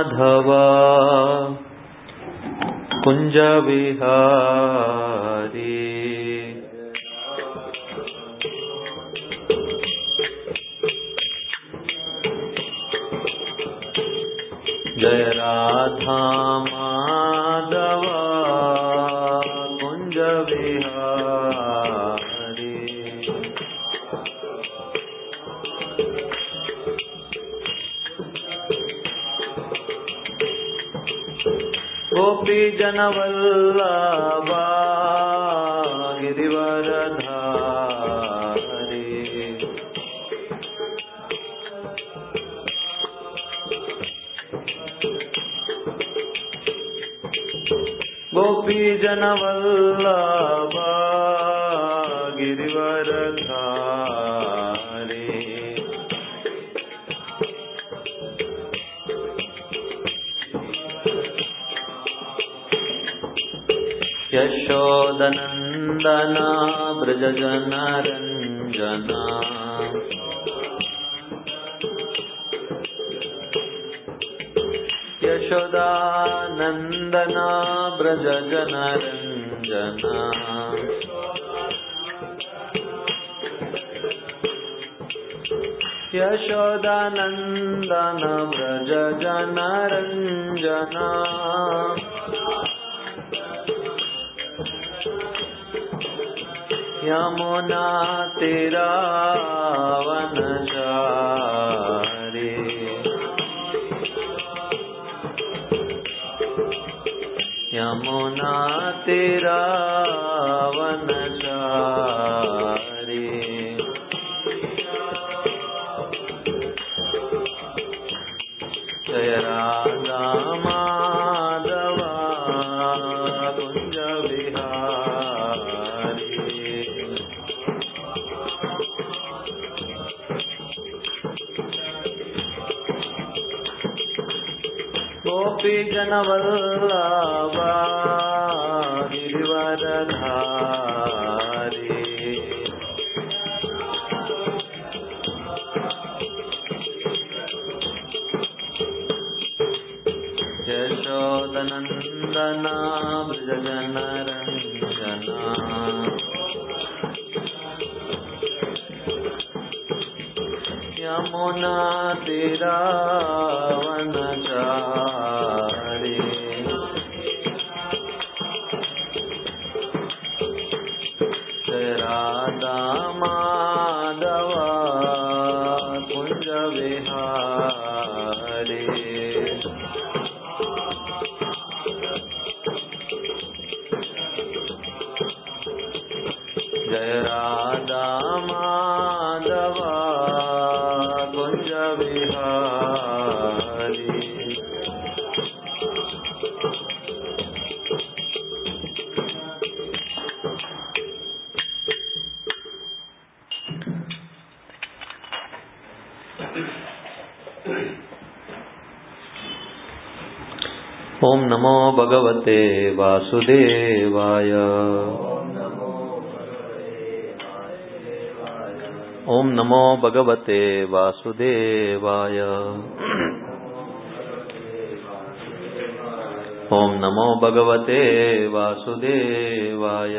माधव कुंज विहारी जय राधा माधव कुंज विहारी गोपी जनवल्लभा गिरिवरधारी गोपी जनवल्लभा गिरिवरधारी यशोदनंदना ब्रजजनरंजना यशोदानंदना ब्रजजनरंजना यशोदानंदना ब्रजजनरंजना यमुना तीरावनचारी यमुना तीरावनचारी जय राधा माधव कुंज विहारी गोपी जनवल्लभा गिरिवरधारी यशोदनंदना ब्रजजनरंजना यमुना तीरावनचारी जय राधा माधव कुंज विहारी जय राधा माधव कुंज विहारी ओम नमो भगवते वासुदेवाय ओम नमो भगवते वासुदेवाय ओम नमो भगवते वासुदेवाय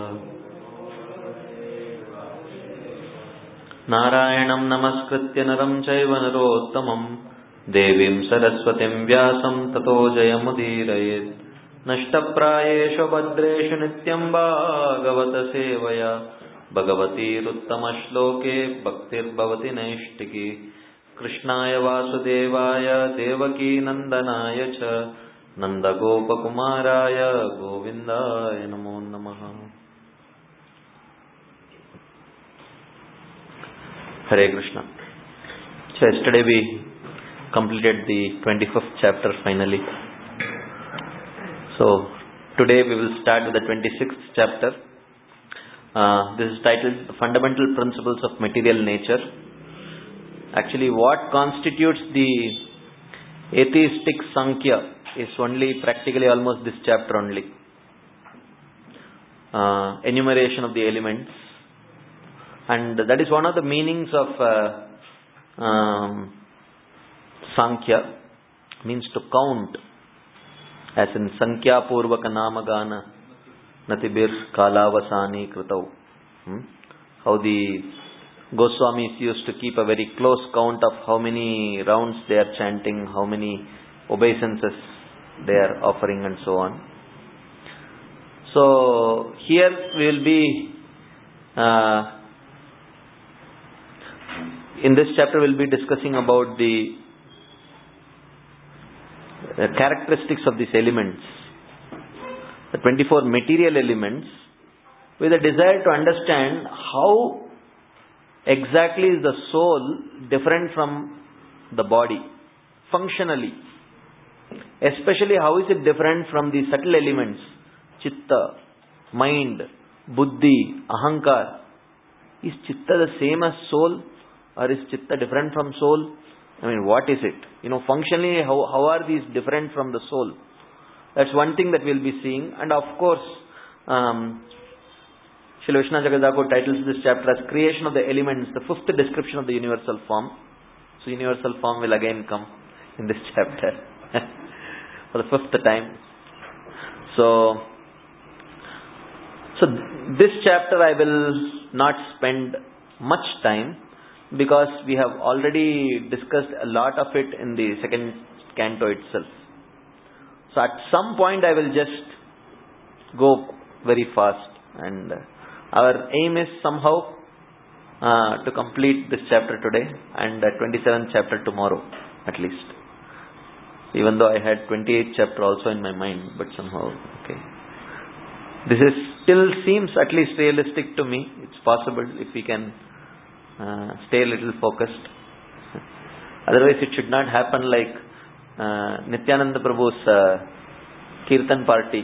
नारायणं नमस्कृत्य नरं चैव नरोत्तमं देवीं सरस्वतीं व्यासं ततो जयमुदीरयेत् नष्टप्रायेषु भद्रेषु नित्यं भागवत सेवया भगवतीरुत्तमश्लोके भक्तिर्भवति नैष्टिकी कृष्णाय वासुदेवाय देवकी नंदनाय च नंदगोपकुमाराय गोविंदाय नमो नमः। Hare Krishna. So yesterday we completed the 25th chapter finally. So today we will start with the 26th chapter. This is titled Fundamental Principles of Material Nature. Actually, what constitutes the atheistic Sankhya is only practically almost this chapter only. Enumeration of the elements, and that is one of the meanings of Sankhya. means to count, as in Sankhya Purvaka Namagana Natibir Kalavasani Kritau. How the Goswamis used to keep a very close count of how many rounds they are chanting, how many obeisances they are offering, and so on. So here we will be in this chapter we will be discussing about the characteristics of these elements, the 24 material elements, with a desire to understand how exactly is the soul different from the body functionally, especially how is it different from the subtle elements, chitta, mind, buddhi, ahankar. Is chitta the same as soul, or is chitta different from soul? I mean, what is it? Functionally, how are these different from the soul? That's one thing that we'll be seeing. And of course, Srila Vishnu Jagadhakur titles this chapter as Creation of the Elements, the fifth description of the universal form. So universal form will again come in this chapter for the fifth time. So this chapter I will not spend much time, because we have already discussed a lot of it in the second canto itself. So at some point I will just go very fast, and our aim is somehow to complete this chapter today and 27th chapter tomorrow at least. Even though I had 28th chapter also in my mind, but somehow, this is still seems at least realistic to me. It's possible if we can stay a little focused. Otherwise it should not happen like Nityananda Prabhu's Kirtan party.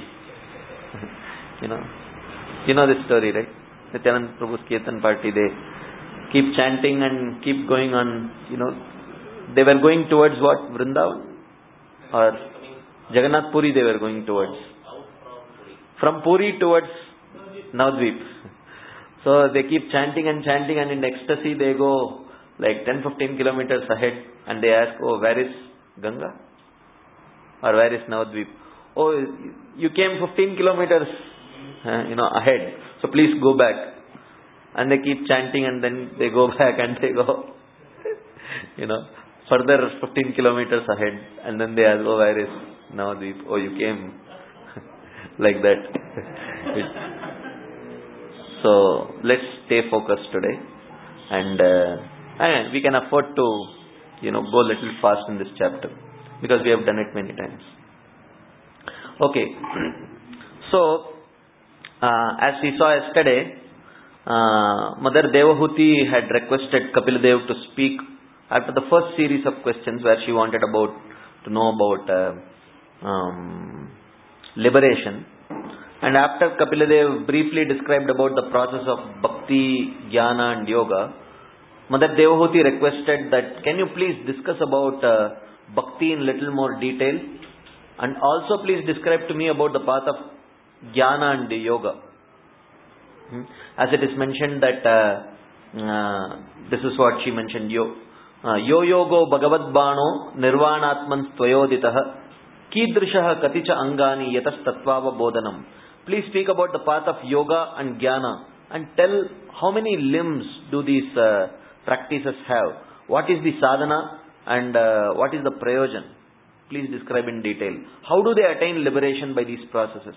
You know this story, right? Nityananda Prabhu's Kirtan party, they keep chanting and keep going on, they were going towards what? Vrindavan? Or Jagannath Puri they were going towards. From Puri towards Navadvip. So they keep chanting and chanting, and in ecstasy they go like 10-15 kilometers ahead, and they ask, oh, where is Ganga? Or where is Navadvip? Oh, you came 15 kilometers ahead, so please go back. And they keep chanting, and then they go back and they go further 15 kilometers ahead, and then they ask, oh, where is Navadvip? Oh, you came like that. So let's stay focused today, and we can afford to go a little fast in this chapter, because we have done it many times. Okay, so as we saw yesterday, Mother Devahuti had requested Kapila Dev to speak after the first series of questions, where she wanted to know about liberation. And after Kapila Dev briefly described about the process of bhakti, jnana and yoga, Mother Devahuti requested that, can you please discuss about bhakti in little more detail, and also please describe to me about the path of jnana and yoga. As it is mentioned that, this is what she mentioned, yo yogo bhagavad bano nirvanatman tvayoditaha kidrishaha katicha angani yatas tatvava bodhanam. Please speak about the path of yoga and jnana, and tell how many limbs do these practices have. What is the sadhana and what is the prayojan? Please describe in detail. How do they attain liberation by these processes?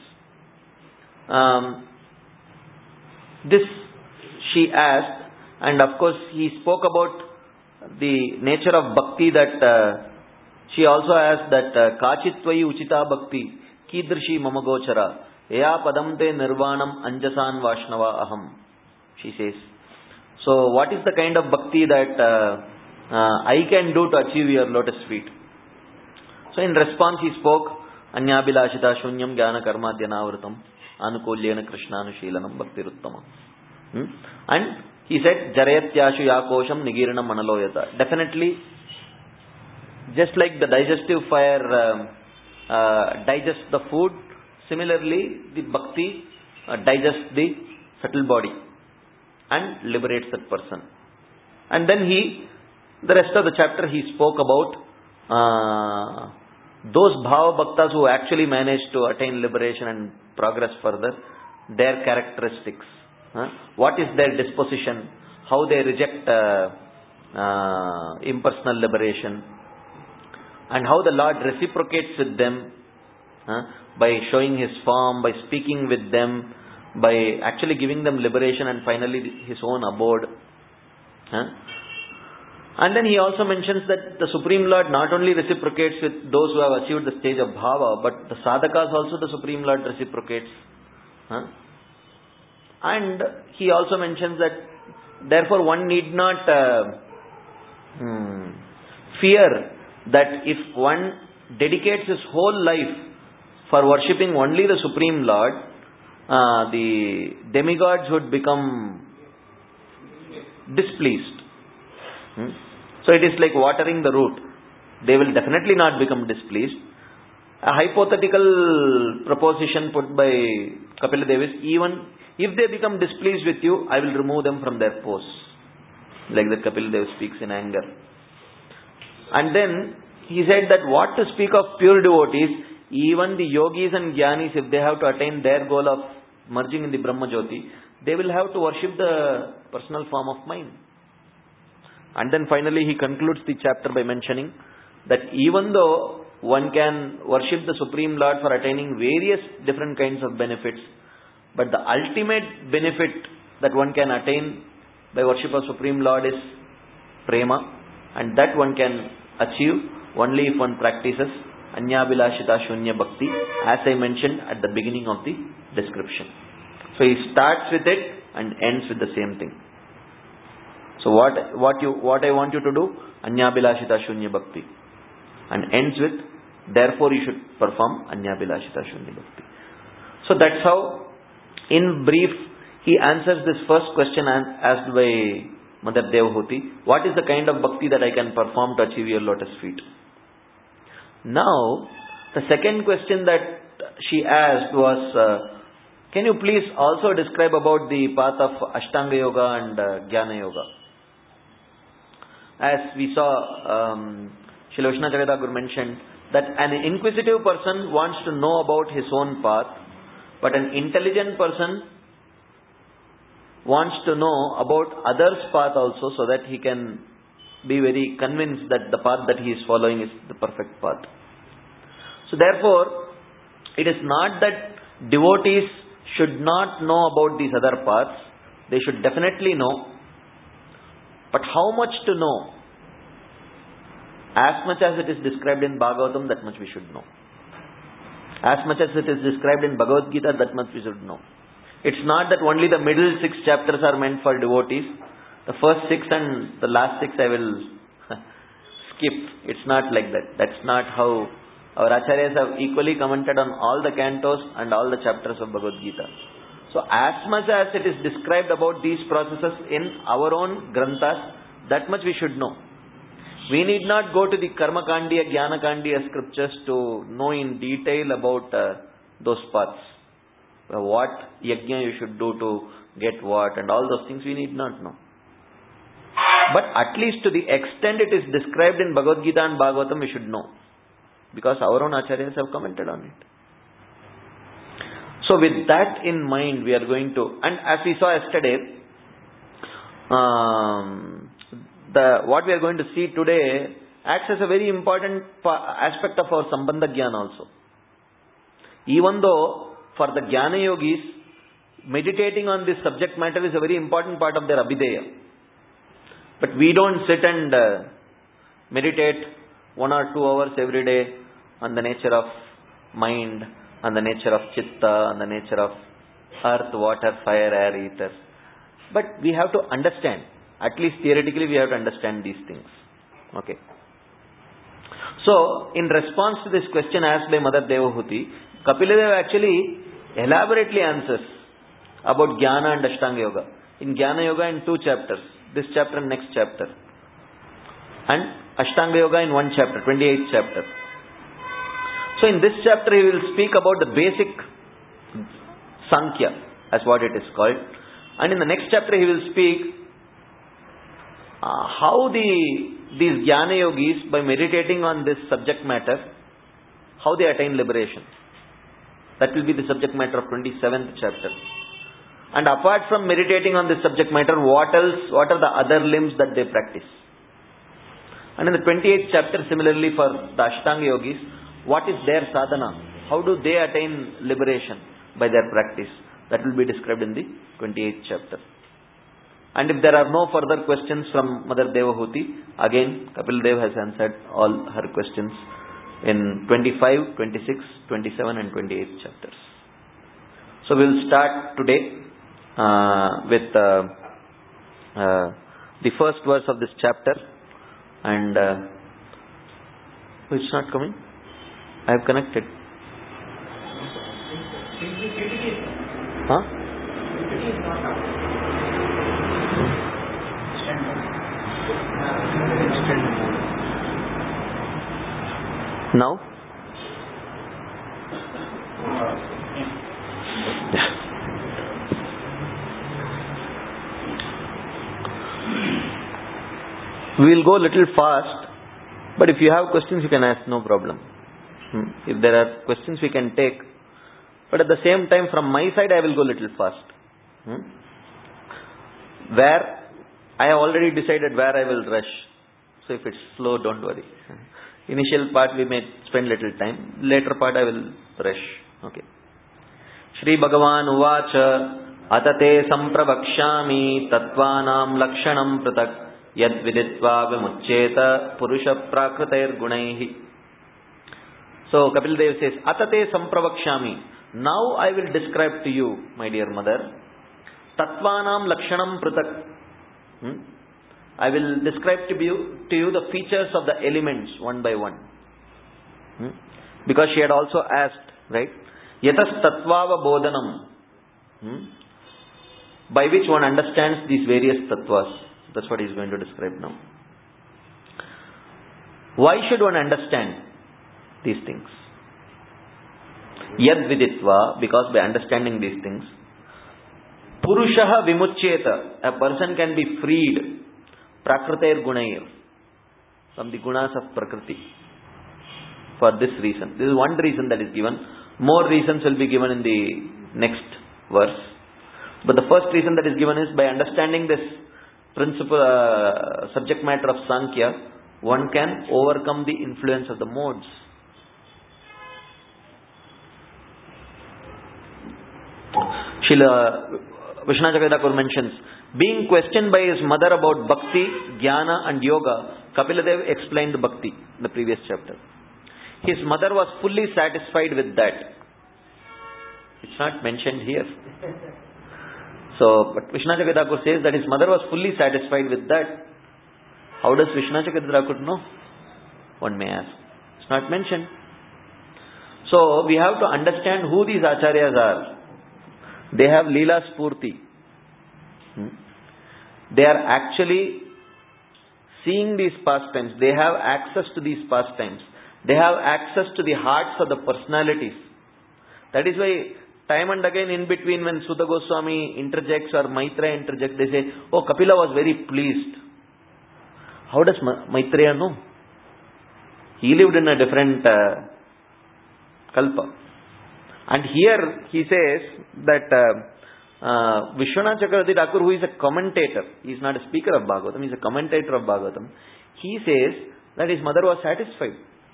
This she asked, and of course he spoke about the nature of bhakti, that she also asked that Kachitvayi Uchita Bhakti Kidrishi Mamagochara Eya Padamte Nirvanam Anjasan Vashnava Aham, she says. So what is the kind of bhakti that I can do to achieve your lotus feet? So in response he spoke, Anyabhilashita Shunyam Jnana Karmadhyanavritam Anukulyena Krishnanushīlanam Bhaktiruttama. And he said, Jarayatyashu Yakosham Nigiranam Manaloyata. Definitely, just like the digestive fire digests the food, similarly the bhakti digests the subtle body and liberates that person. And then the rest of the chapter he spoke about those Bhava Bhaktas who actually manage to attain liberation and progress further, their characteristics, what is their disposition, how they reject impersonal liberation, and how the Lord reciprocates with them by showing His form, by speaking with them, by actually giving them liberation and finally His own abode. And then he also mentions that the Supreme Lord not only reciprocates with those who have achieved the stage of Bhava, but the sadhakas also the Supreme Lord reciprocates. And he also mentions that therefore one need not fear that if one dedicates his whole life for worshipping only the Supreme Lord, the demigods would become displeased. So it is like watering the root. They will definitely not become displeased. A hypothetical proposition put by Kapila Dev is, even if they become displeased with you, I will remove them from their posts. Like that Kapila Dev speaks in anger. And then he said that what to speak of pure devotees, even the yogis and jnanis, if they have to attain their goal of merging in the Brahma Jyoti, they will have to worship the personal form of mind. And then finally he concludes the chapter by mentioning that even though one can worship the Supreme Lord for attaining various different kinds of benefits, but the ultimate benefit that one can attain by worship of Supreme Lord is prema, and that one can achieve only if one practices Anyabhilashita Shunya Bhakti, as I mentioned at the beginning of the description. So he starts with it and ends with the same thing. So what I want you to do, Anyabhilashita Shunya Bhakti, and ends with, therefore you should perform Anyabhilashita Shunya Bhakti. So that's how, in brief, he answers this first question asked by Mother Devahuti. What is the kind of bhakti that I can perform to achieve your lotus feet? Now, the second question that she asked was, can you please also describe about the path of Ashtanga Yoga and Jnana Yoga? As we saw, Srila Vishnacharya Thakur mentioned that an inquisitive person wants to know about his own path, but an intelligent person wants to know about others' path also, so that he can be very convinced that the path that he is following is the perfect path. So therefore, it is not that devotees should not know about these other paths. They should definitely know. But how much to know? As much as it is described in Bhagavatam, that much we should know. As much as it is described in Bhagavad Gita, that much we should know. It's not that only the middle 6 chapters are meant for devotees. The first 6 and the last 6 I will skip. It's not like that. That's not how our Acharyas have equally commented on all the cantos and all the chapters of Bhagavad Gita. So as much as it is described about these processes in our own granthas, that much we should know. We need not go to the Karma Kandiya, Jnana Kandiya scriptures to know in detail about those paths. What yajna you should do to get what and all those things we need not know. But at least to the extent it is described in Bhagavad Gita and Bhagavatam, we should know. Because our own Acharyas have commented on it. So with that in mind, we are going to, and as we saw yesterday, what we are going to see today acts as a very important aspect of our Sambandha Jnana also. Even though for the Jnana Yogis, meditating on this subject matter is a very important part of their Abhideya. But we don't sit and meditate 1 or 2 hours every day on the nature of mind, on the nature of chitta, on the nature of earth, water, fire, air, ether. But we have to understand, at least theoretically we have to understand these things. Okay. So, in response to this question asked by Mother Devahuti, Kapila Deva actually elaborately answers about Jnana and Ashtanga Yoga. In Jnana Yoga in 2 chapters, this chapter and next chapter. And Ashtanga Yoga in 1 chapter, 28th chapter. So in this chapter he will speak about the basic Sankhya, as what it is called. And in the next chapter he will speak how these Jnana Yogis, by meditating on this subject matter, how they attain liberation. That will be the subject matter of 27th chapter. And apart from meditating on this subject matter, what else? What are the other limbs that they practice? And in the 28th chapter, similarly for the Ashtanga yogis, what is their sadhana? How do they attain liberation by their practice? That will be described in the 28th chapter. And if there are no further questions from Mother Devahuti, again Kapil Dev has answered all her questions in 25, 26, 27 and 28 chapters. So we will start today with the first verse of this chapter. And it's not coming? I have connected. Huh? Now? We will go a little fast, but if you have questions you can ask, no problem. If there are questions we can take, but at the same time from my side I will go a little fast. Where I have already decided where I will rush. So if it's slow, don't worry. Initial part we may spend little time. Later part I will rush. Okay. Shri Bhagavan Uvacha Atate Sampravakshami Tattvanam Lakshanam Pratak Yad Viditva Vimuccheta Purusha Prakritair Gunaihi. So Kapil Dev says, Atate Sampravakshami. Now I will describe to you, my dear mother, Tattvanam Lakshanam Pratak. I will describe to you the features of the elements one by one. Because she had also asked, right? Yatas Tattvava Bodhanam. By which one understands these various tattvas. That's what he is going to describe now. Why should one understand these things? Yad Viditva, because by understanding these things, Purushaha Vimuccheta, a person can be freed, Prakritair Gunair, from the gunas of Prakriti. For this reason. This is one reason that is given. More reasons will be given in the next verse. But the first reason that is given is by understanding this principle, subject matter of Sankhya, one can overcome the influence of the modes. Srila Vishwanath Chakravarti Thakur mentions, being questioned by his mother about bhakti, jnana and yoga, Kapila Dev explained the bhakti in the previous chapter. His mother was fully satisfied with that. It's not mentioned here. So, but Vishwanath Chakravarti Thakur says that his mother was fully satisfied with that. How does Vishwanath Chakravarti Thakur know? One may ask. It's not mentioned. So, we have to understand who these acharyas are. They have Leela Spurti. They are actually seeing these pastimes. They have access to these pastimes. They have access to the hearts of the personalities. That is why time and again in between when Sutta Goswami interjects or Maitreya interjects, they say, oh, Kapila was very pleased. How does Maitreya know? He lived in a different kalpa. And here he says that Vishwanath Chakravarti Thakur, who is a commentator, he is not a speaker of Bhagavatam, he is a commentator of Bhagavatam, he says that his mother was satisfied.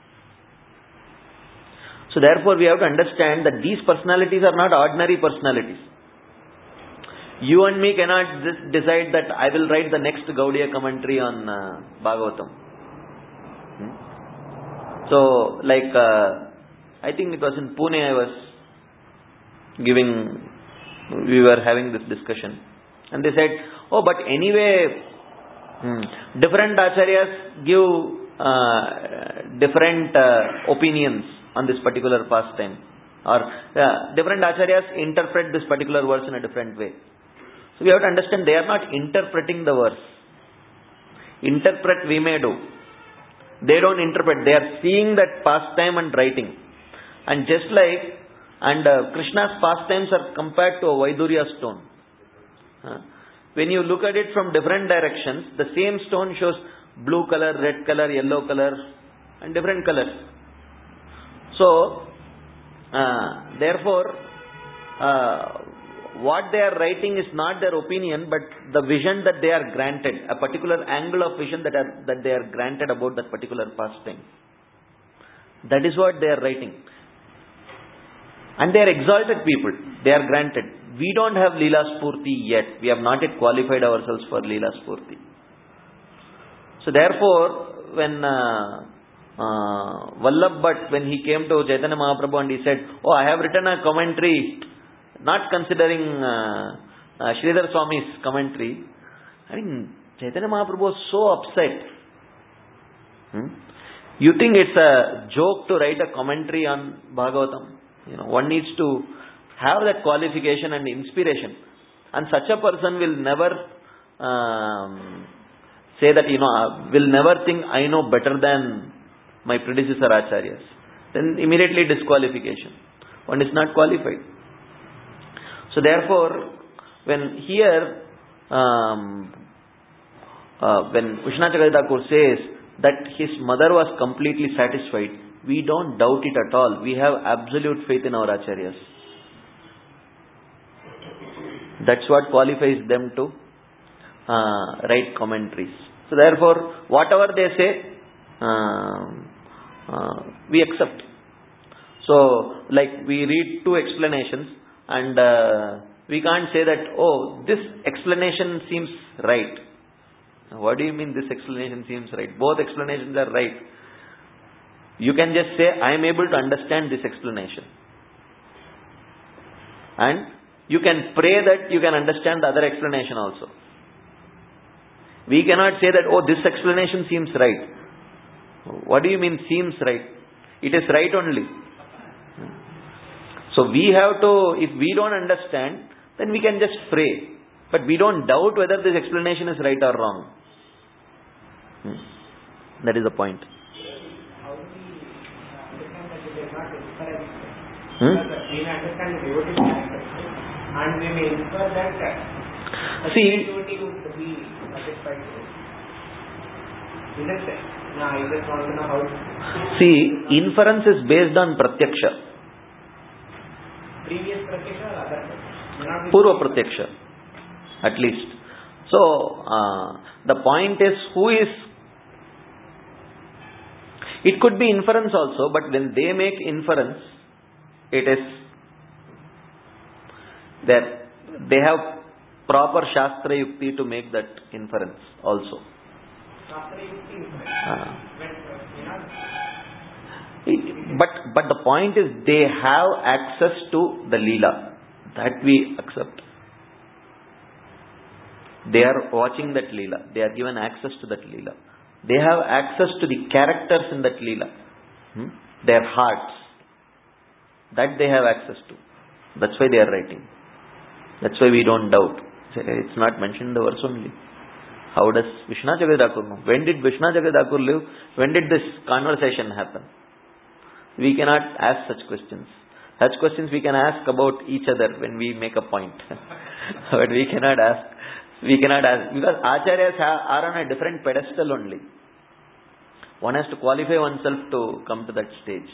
So therefore we have to understand that these personalities are not ordinary personalities. You and me cannot decide that I will write the next Gaudiya commentary on Bhagavatam. So like I think it was in Pune we were having this discussion, and they said, oh, but anyway different acharyas give different opinions on this particular pastime, or different acharyas interpret this particular verse in a different way. So we have to understand they are not interpreting the verse. Interpret we may do. They don't interpret. They are seeing that pastime and writing. And just like, Krishna's pastimes are compared to a Vaidurya stone. When you look at it from different directions, the same stone shows blue color, red color, yellow color and different colors. So, therefore, what they are writing is not their opinion, but the vision that they are granted, a particular angle of vision that they are granted about that particular pastime. That is what they are writing. And they are exalted people. They are granted. We don't have Leela Spurti yet. We have not yet qualified ourselves for Leela Spurti. So therefore, when Vallabh Bhatt, when he came to Chaitanya Mahaprabhu and he said, "Oh, I have written a commentary, not considering Sridhar Swami's commentary." I mean, Chaitanya Mahaprabhu was so upset. You think it's a joke to write a commentary on Bhagavatam? One needs to have that qualification and inspiration. And such a person will never say that, will never think I know better than my predecessor acharyas. Then immediately disqualification. One is not qualified. So therefore, when here, when Vishwanath Thakur says that his mother was completely satisfied, we don't doubt it at all. We have absolute faith in our acharyas. That's what qualifies them to write commentaries. So therefore, whatever they say, we accept. So, like we read two explanations and we can't say that, oh, this explanation seems right. What do you mean this explanation seems right? Both explanations are right. You can just say, I am able to understand this explanation. And you can pray that you can understand the other explanation also. We cannot say that, oh, this explanation seems right. What do you mean seems right? It is right only. So we have to, if we don't understand, then we can just pray. But we don't doubt whether this explanation is right or wrong. That is the point. How do we understand that it is not incorrect? We may understand the devotee and we may infer that the devotee would be satisfied with it. Is it? No, I just want to know how. See, inference is based on pratyaksha. Previous pratyaksha or other pratyaksha? Purva pratyaksha, at least. So, the point is, who is. It could be inference also, but when they make inference, it is that they have proper Shastra Yukti to make that inference also. Shastra Yukti is But the point is, they have access to the Leela. That we accept. They are watching that Leela. They are given access to that Leela. They have access to the characters in that Leela. Their hearts. That they have access to. That's why they are writing. That's why we don't doubt. It's not mentioned in the verse only. How does Vishwanath Thakur know? When did Vishwanath Thakur live? When did this conversation happen? We cannot ask such questions. Such questions we can ask about each other when we make a point. But we cannot ask. Because acharyas are on a different pedestal only. One has to qualify oneself to come to that stage.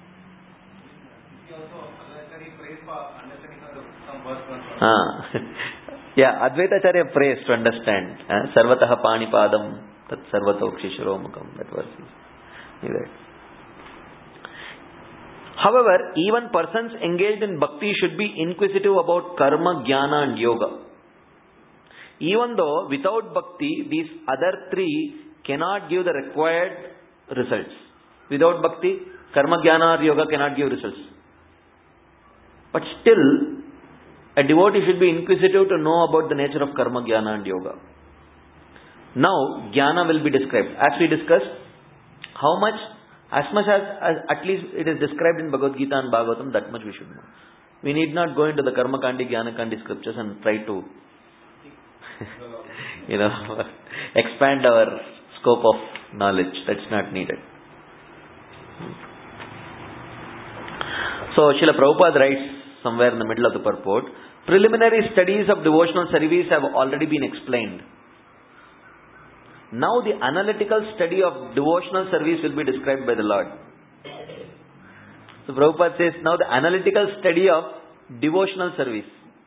He also prays for understanding some verse. Yeah, Advaitacharya prays to understand. Sarvataha panipadam tat sarvatokshishiromukam. That verse is there. However, even persons engaged in bhakti should be inquisitive about karma, jnana and yoga. Even though without bhakti, these other three cannot give the required results. Without bhakti, karma, jnana or yoga cannot give results. But still, a devotee should be inquisitive to know about the nature of karma, jnana and yoga. Now, jnana will be described. As we discussed, how much? As much as at least it is described in Bhagavad Gita and Bhagavatam, that much we should know. We need not go into the Karma Kandi, Jnana Kandi scriptures and try to expand our scope of knowledge. That's not needed. So Srila Prabhupada writes somewhere in the middle of the purport, preliminary studies of devotional service have already been explained. Now the analytical study of devotional service will be described by the Lord. So Prabhupada says now the analytical study of devotional service.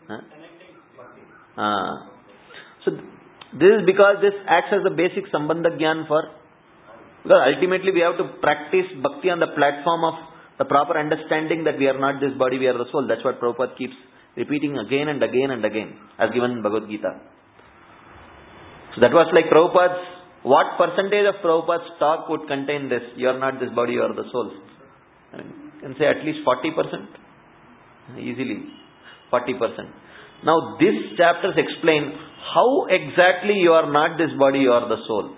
So this is because this acts as the basic sambandha gyan for, because ultimately we have to practice bhakti on the platform of the proper understanding that we are not this body, we are the soul. That's what Prabhupada keeps repeating again and again and again, as given in Bhagavad Gita. So that was like Prabhupada's, what percentage of Prabhupada's talk would contain this? You are not this body, you are the soul. I mean, you can say at least 40%. Easily. 40%. Now these chapters explain how exactly you are not this body, you are the soul.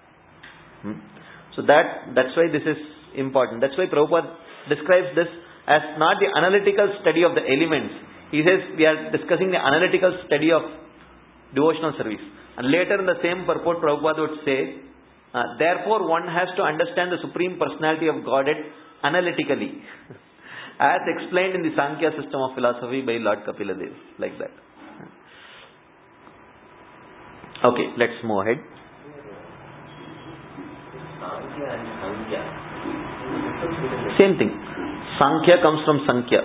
So that's why this is important. That's why Prabhupada describes this as not the analytical study of the elements. He says we are discussing the analytical study of devotional service. And later in the same purport, Prabhupada would say, therefore one has to understand the Supreme Personality of Godhead analytically. As explained in the Sankhya system of philosophy by Lord Kapila Dev. Like that. Okay, let's move ahead. Same thing. Sankhya comes from Sankhya.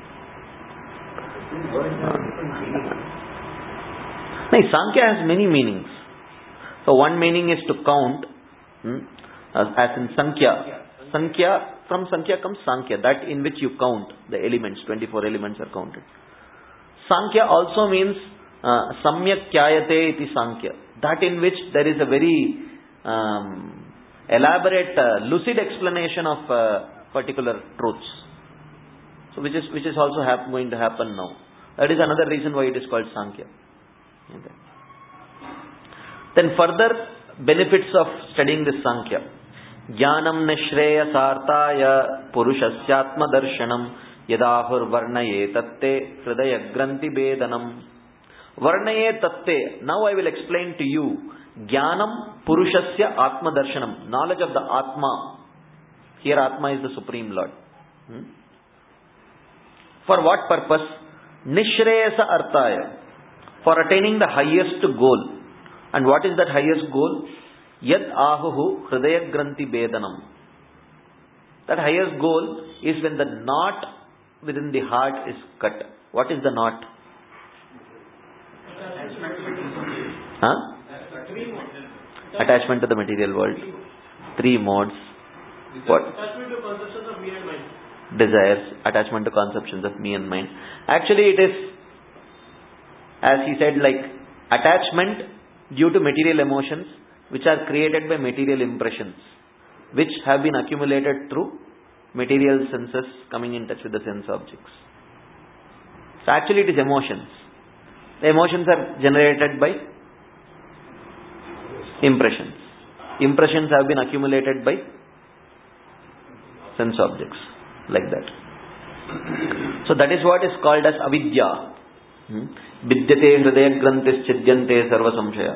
No, Sankhya has many meanings. So one meaning is to count, as in Sankhya. Sankhya, from Sankhya comes Sankhya, that in which you count the elements, 24 elements are counted. Sankhya also means Samyak Kyayate iti Sankhya, that in which there is a very elaborate, lucid explanation of particular truths. So which is also going to happen now. That is another reason why it is called Sankhya. Okay. Then further benefits of studying this Sankhya. Jnanam nishreya sartaya purushasyatma darshanam yadahur varnaye tatte hridaya granthi bedanam. Varnaye tatte. Now I will explain to you. Jnanam purushasya atma darshanam. Knowledge of the Atma. Here Atma is the Supreme Lord. For what purpose? Nishreyasa artaya. For attaining the highest goal. And what is that highest goal? Yad ahuhu hridaya granthi bedanam. That highest goal is when the knot within the heart is cut. What is the knot? Attachment to the material world. 3 modes. What? Attachment to conceptions of me and mind. Desires, attachment to conceptions of me and mind. Actually it is, as he said, like attachment due to material emotions which are created by material impressions, which have been accumulated through material senses coming in touch with the sense objects. So actually it is emotions. The emotions are generated by impressions. Impressions have been accumulated by sense objects. Like that. So that is what is called as avidya. Vidyate hridaya grantis chidyante sarva samshaya.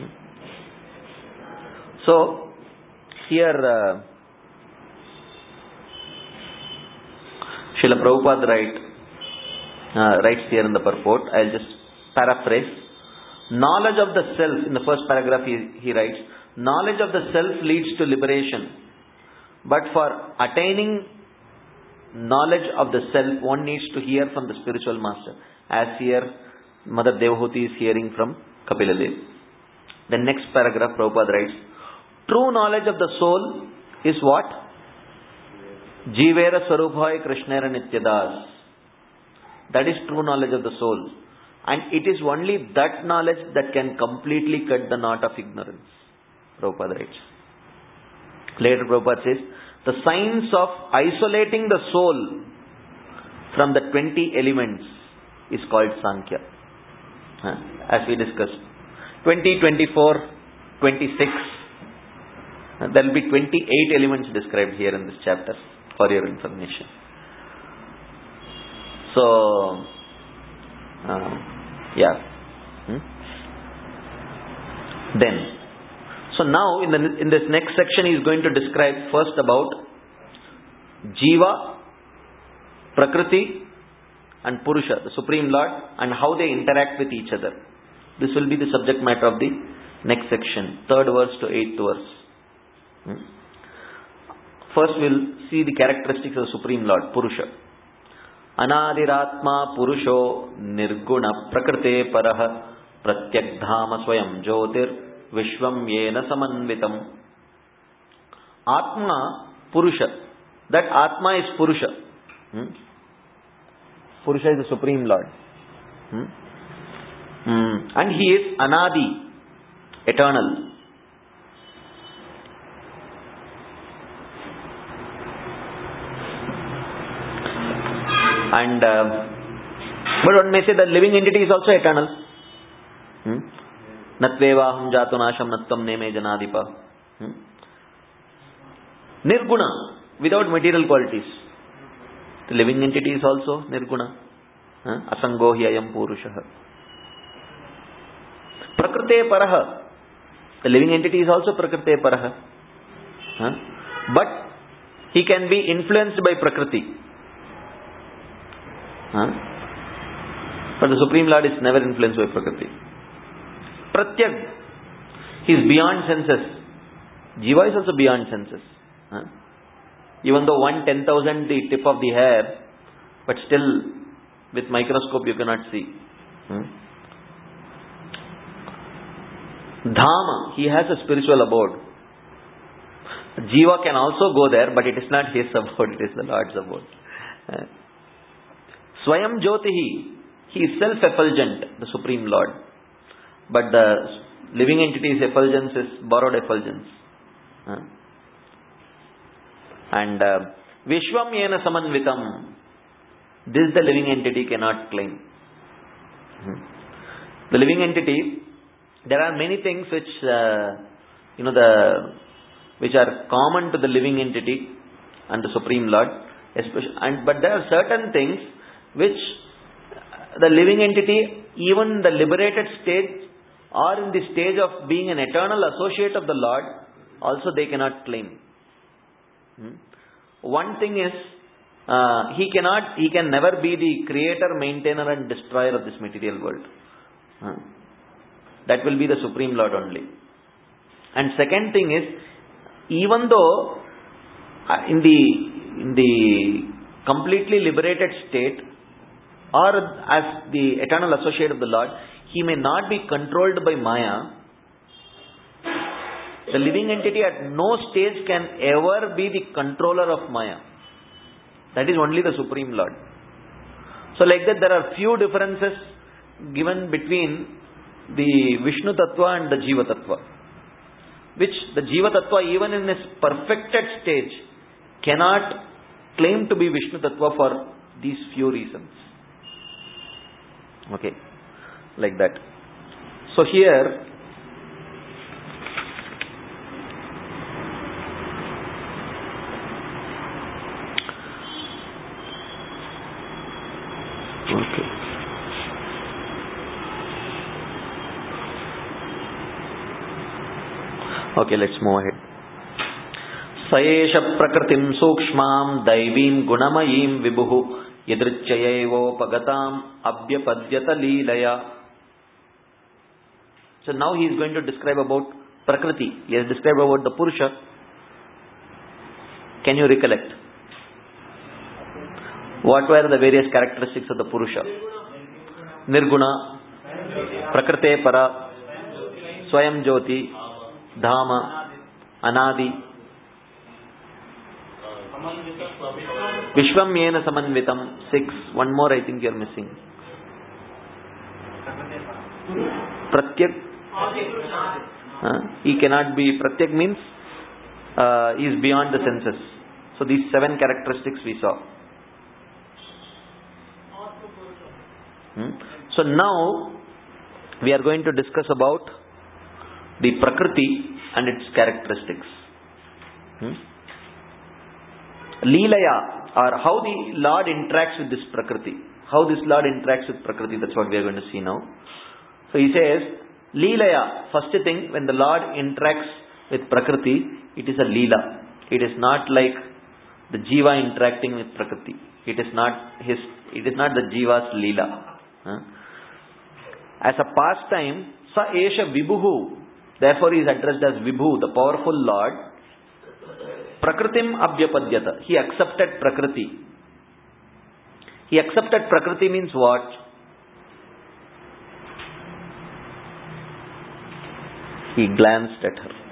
So here Srila Prabhupada writes here in the purport. I will just paraphrase. Knowledge of the self, in the first paragraph he writes, knowledge of the self leads to liberation. But for attaining knowledge of the self, one needs to hear from the spiritual master. As here, Mother Devahuti is hearing from Kapila Dev. The next paragraph, Prabhupada writes, true knowledge of the soul is what? Jivera Swaruphoy Krishnera Nityadas. That is true knowledge of the soul. And it is only that knowledge that can completely cut the knot of ignorance. Prabhupada writes. Later Prabhupada says, the science of isolating the soul from the 20 elements is called Sankhya. As we discussed. 20, 24, 26. There will be 28 elements described here in this chapter for your information. So, Then, so now in this next section he is going to describe first about Jiva, Prakriti and Purusha, the Supreme Lord, and how they interact with each other. This will be the subject matter of the next section, 3rd verse to 8th verse. First we'll see the characteristics of the Supreme Lord, Purusha. Anadiratma Purusho Nirguna Prakrite Paraha Pratyagdhama Swayam Jyotir Vishwam Yena Samanvitam. Atma Purusha. That Atma is Purusha. Purusha is the Supreme Lord. And he is Anadi, eternal. And but one may say the living entity is also eternal. Natvevaham jatunasham nattam neme janadipa. Nirguna, without material qualities. The living entity is also nirguna. Asango hi ayam purushaha. Prakrite paraha. The living entity is also prakrite paraha. But he can be influenced by prakriti. But the Supreme Lord is never influenced by prakriti. Pratyag, he is beyond senses. Jiva is also beyond senses. Even though 1/10,000 the tip of the hair, but still with microscope you cannot see. Dhama, he has a spiritual abode. Jiva can also go there, but it is not his abode, it is the Lord's abode. Swayam Jyotihi, he is self-effulgent, the Supreme Lord. But the living entity's effulgence is borrowed effulgence. And Vishwam Yena Samanvitam, this the living entity cannot claim. The living entity, there are many things which which are common to the living entity and the Supreme Lord, but there are certain things which the living entity, even in the liberated stage or in the stage of being an eternal associate of the Lord, also they cannot claim. One thing is, he can never be the creator, maintainer and destroyer of this material world. That will be the Supreme Lord only. And second thing is, even though in the completely liberated state or as the eternal associate of the Lord, he may not be controlled by Maya. The living entity at no stage can ever be the controller of Maya. That is only the Supreme Lord. So like that, there are few differences given between the Vishnu Tattva and the Jiva Tattva, which the Jiva Tattva, even in its perfected stage, cannot claim to be Vishnu Tattva for these few reasons. Okay, like that. So here, okay, let's move ahead. Sayesha prakritim sukshmam daivim gunamayim vibhuhu yadrichyaevopagatam abhyapadyata leelaya. So now he is going to describe about Prakriti. He has described about the Purusha. Can you recollect? What were the various characteristics of the Purusha? Nirguna, Prakrite Para, Swayam Jyoti, Dhama, Anadi, Vishwam Yena Samanvitam. 6. One more I think you are missing. Pratyak. He cannot be. Pratyak means he is beyond the senses. So these 7 characteristics we saw. So now we are going to discuss about the Prakriti and its characteristics. Leelaya, or how the Lord interacts with this Prakriti. How this Lord interacts with Prakriti, that's what we are going to see now. So he says, Leelaya, first thing, when the Lord interacts with Prakriti, it is a Leela. It is not like the Jiva interacting with Prakriti. It is not the Jiva's Leela. As a pastime, Sa Esha Vibhuhu, therefore he is addressed as Vibhu, the powerful Lord. Prakritim abhyapadyata. He accepted Prakriti. He accepted Prakriti means what? He glanced at her.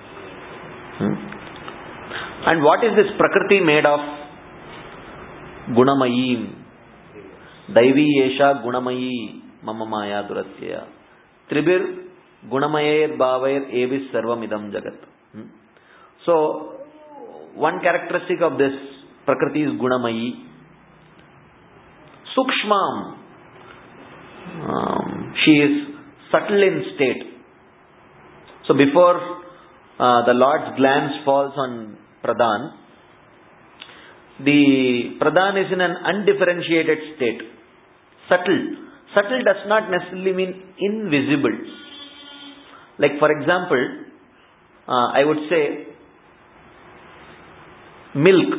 And what is this Prakriti made of? Gunamayim. Daivi yesha gunamayi mama maya duratyaya. Tribir gunamayer bhavayer evis sarvamidam jagat. So, one characteristic of this Prakriti is gunamayi. Sukshmam. She is subtle in state. So before the Lord's glance falls on Pradhan, the Pradhan is in an undifferentiated state. Subtle. Subtle does not necessarily mean invisible. Like for example, I would say milk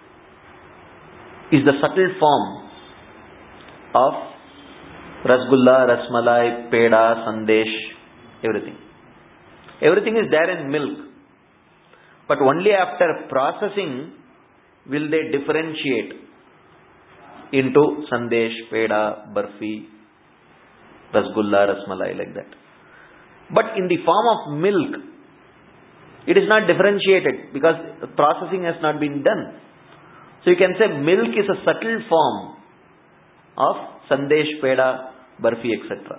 is the subtle form of Rasgulla, Rasmalai, Peda, Sandesh, everything. Everything is there in milk. But only after processing will they differentiate into Sandesh, Peda, Barfi, Rasgulla, Rasmalai, like that. But in the form of milk, it is not differentiated because the processing has not been done. So you can say milk is a subtle form of Sandesh, Peda, Barfi, etc.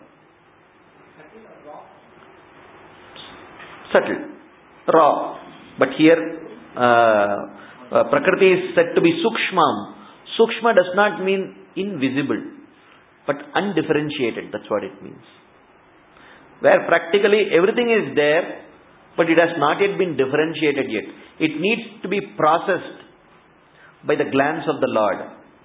Subtle, raw. But here, Prakriti is said to be Sukshmam. Sukshma does not mean invisible, but undifferentiated. That's what it means. Where practically everything is there, but it has not yet been differentiated yet. It needs to be processed by the glance of the Lord.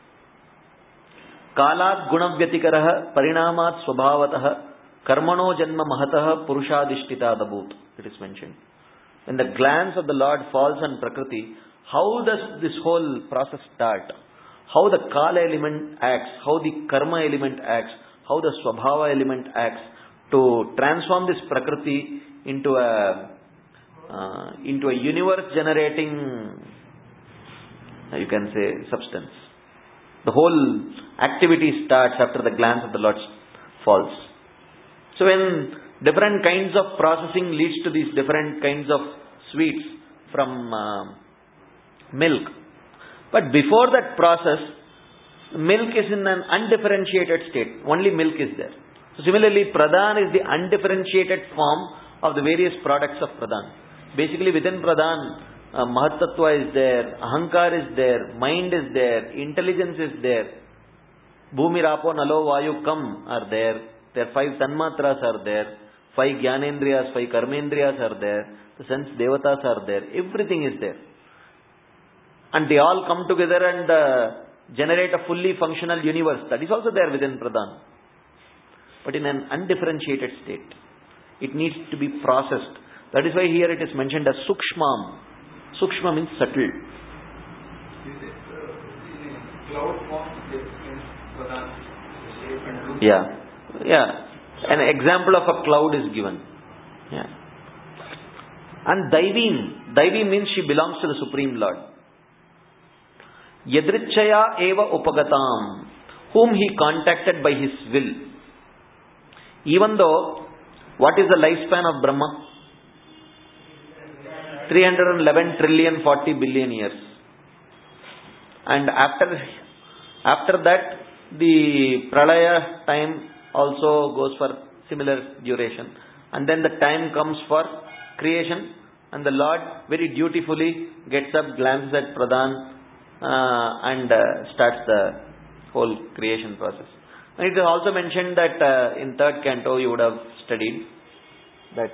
Kalat gunavyatikaраha parinamat swabhavatah karmano janma mahatah purushadishtita dabut. It is mentioned. When the glance of the Lord falls on Prakriti, how does this whole process start? How the Kala element acts, how the Karma element acts, how the Swabhava element acts to transform this Prakriti into a universe generating, you can say, substance. The whole activity starts after the glance of the Lord falls. So when different kinds of processing leads to these different kinds of sweets from milk. But before that process, milk is in an undifferentiated state. Only milk is there. So similarly, Pradhan is the undifferentiated form of the various products of Pradhan. Basically within Pradhan, Mahattattva is there, Ahankar is there, mind is there, intelligence is there, Bhumi, Rapo, Nalo, Vayu, Kam are there. There are 5 Tanmatras are there, 5 Jnanendriyas, 5 Karmendriyas are there, the sense Devatas are there, everything is there. And they all come together and generate a fully functional universe. That is also there within Pradhan. But in an undifferentiated state. It needs to be processed. That is why here it is mentioned as Sukshmam. Sukshma means subtle. Is it the cloud form in Pradhan? Shape and look? Yeah. An example of a cloud is given. Yeah. And Daivi means she belongs to the Supreme Lord. Yadrichaya eva upagatam, whom he contacted by his will. Even though, what is the lifespan of Brahma? 311 trillion 40 billion years. And after that, the Pralaya time also goes for similar duration. And then the time comes for creation, and the Lord very dutifully gets up, glances at Pradhan, and starts the whole creation process. And it is also mentioned that in 3rd canto you would have studied that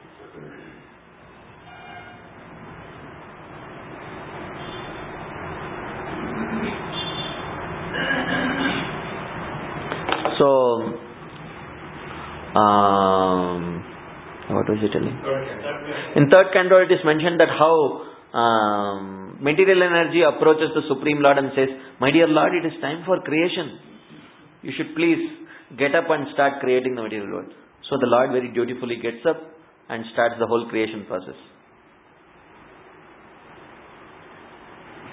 what was he telling? In 3rd canto it is mentioned that how material energy approaches the Supreme Lord and says, "My dear Lord, it is time for creation. You should please get up and start creating the material world." So the Lord very dutifully gets up and starts the whole creation process.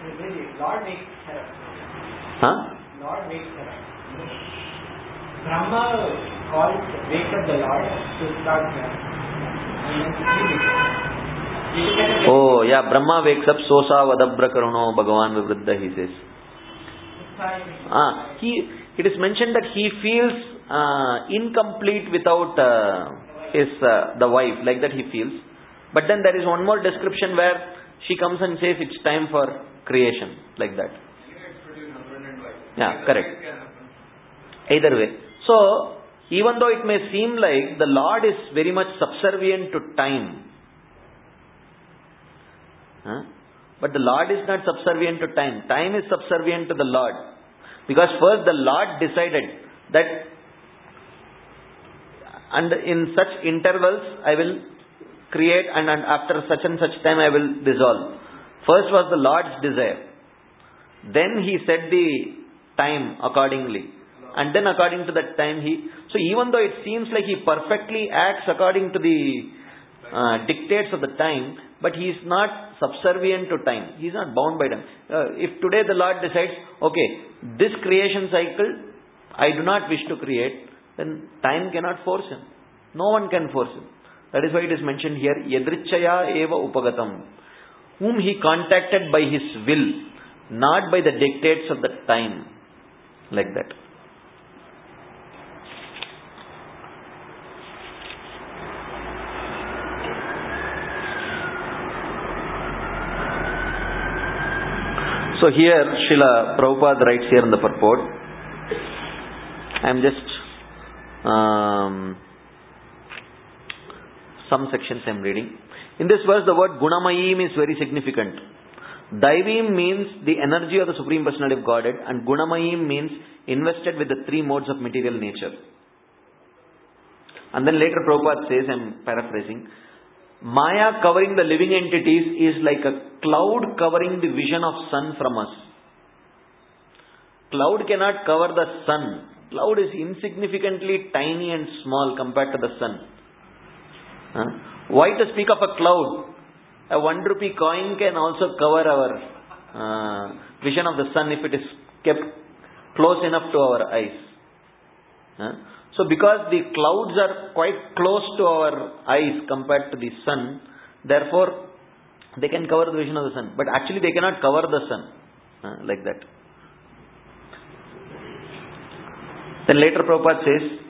Lord wakes her up. Huh? Lord wakes her up. Brahma wakes up the Lord to start her. Oh, yeah, Brahma wakes up, Sosa Vadabra Karuno Bhagavan Vivruddha, he says. It is mentioned that he feels incomplete without the wife, like that he feels. But then there is one more description where she comes and says it's time for creation, like that. Yeah, correct. Either way. So, even though it may seem like the Lord is very much subservient to time, but the Lord is not subservient to time. Time is subservient to the Lord. Because first the Lord decided that, and in such intervals I will create, and after such and such time I will dissolve. First was the Lord's desire. Then he set the time accordingly. And then according to that time so even though it seems like he perfectly acts according to the dictates of the time, but he is not subservient to time. He is not bound by time. If today the Lord decides, okay, this creation cycle I do not wish to create, then time cannot force him. No one can force him. That is why it is mentioned here, Yadrichaya eva upagatam, whom he contacted by his will, not by the dictates of the time. Like that. So here Srila Prabhupada writes here in the purport, I am just some sections I am reading. In this verse the word Gunamayim is very significant. Daivim means the energy of the Supreme Personality of Godhead, and Gunamayim means invested with the three modes of material nature. And then later Prabhupada says, I am paraphrasing, Maya covering the living entities is like a cloud covering the vision of sun from us. Cloud cannot cover the sun. Cloud is insignificantly tiny and small compared to the sun. Why to speak of a cloud? A 1 rupee coin can also cover our vision of the sun if it is kept close enough to our eyes. So because the clouds are quite close to our eyes compared to the sun, therefore they can cover the vision of the sun. But actually they cannot cover the sun. Like that. Then later Prabhupada says,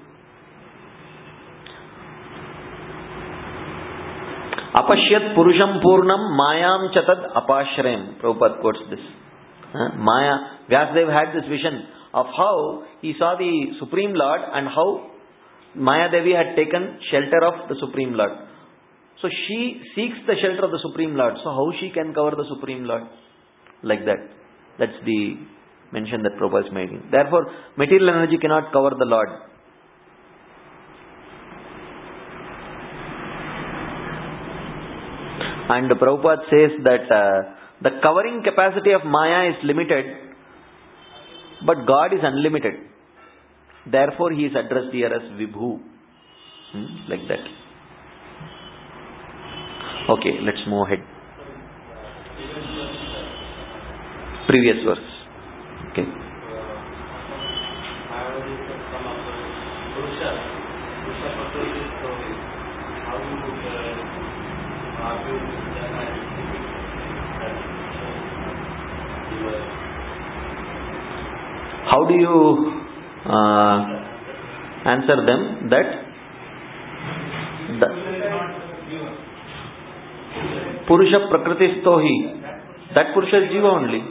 Apashyat Purusham Purnam Mayam Chatad Apashrayam. Prabhupada quotes this. Maya, Vyasadeva had this vision of how he saw the Supreme Lord and how Maya Devi had taken shelter of the Supreme Lord. So she seeks the shelter of the Supreme Lord. So how she can cover the Supreme Lord? Like that. That's the mention that Prabhupada is making. Therefore, material energy cannot cover the Lord. And Prabhupada says that the covering capacity of Maya is limited, but God is unlimited. Therefore, he is addressed here as Vibhu. Like that. Okay, let's move ahead. Previous verse. Okay. How do you answer them that Purusha Prakritistohi, that Purusha is Jiva only.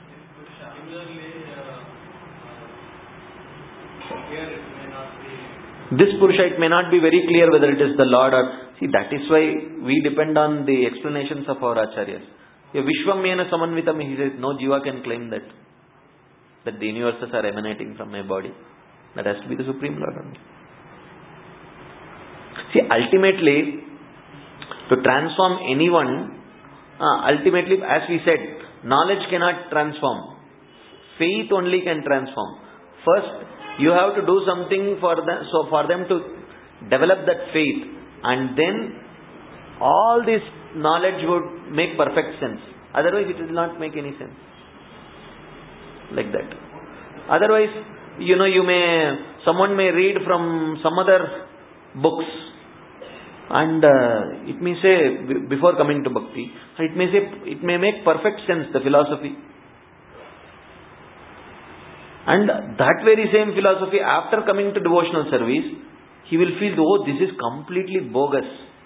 This Purusha, it may not be very clear whether it is the Lord or... See, that is why we depend on the explanations of our Acharyas. Vishwamena Samanvitam, he says, no Jiva can claim that the universes are emanating from my body. That has to be the Supreme Lord only. See, ultimately, to transform anyone, ultimately, as we said, knowledge cannot transform. Faith only can transform. First, you have to do something for them, so for them to develop that faith, and then all this knowledge would make perfect sense. Otherwise, it will not make any sense. like that. Otherwise, someone may read from some other books, and it may say, before coming to bhakti, it may make perfect sense, the philosophy. And that very same philosophy, after coming to devotional service, he will feel, oh, this is completely bogus.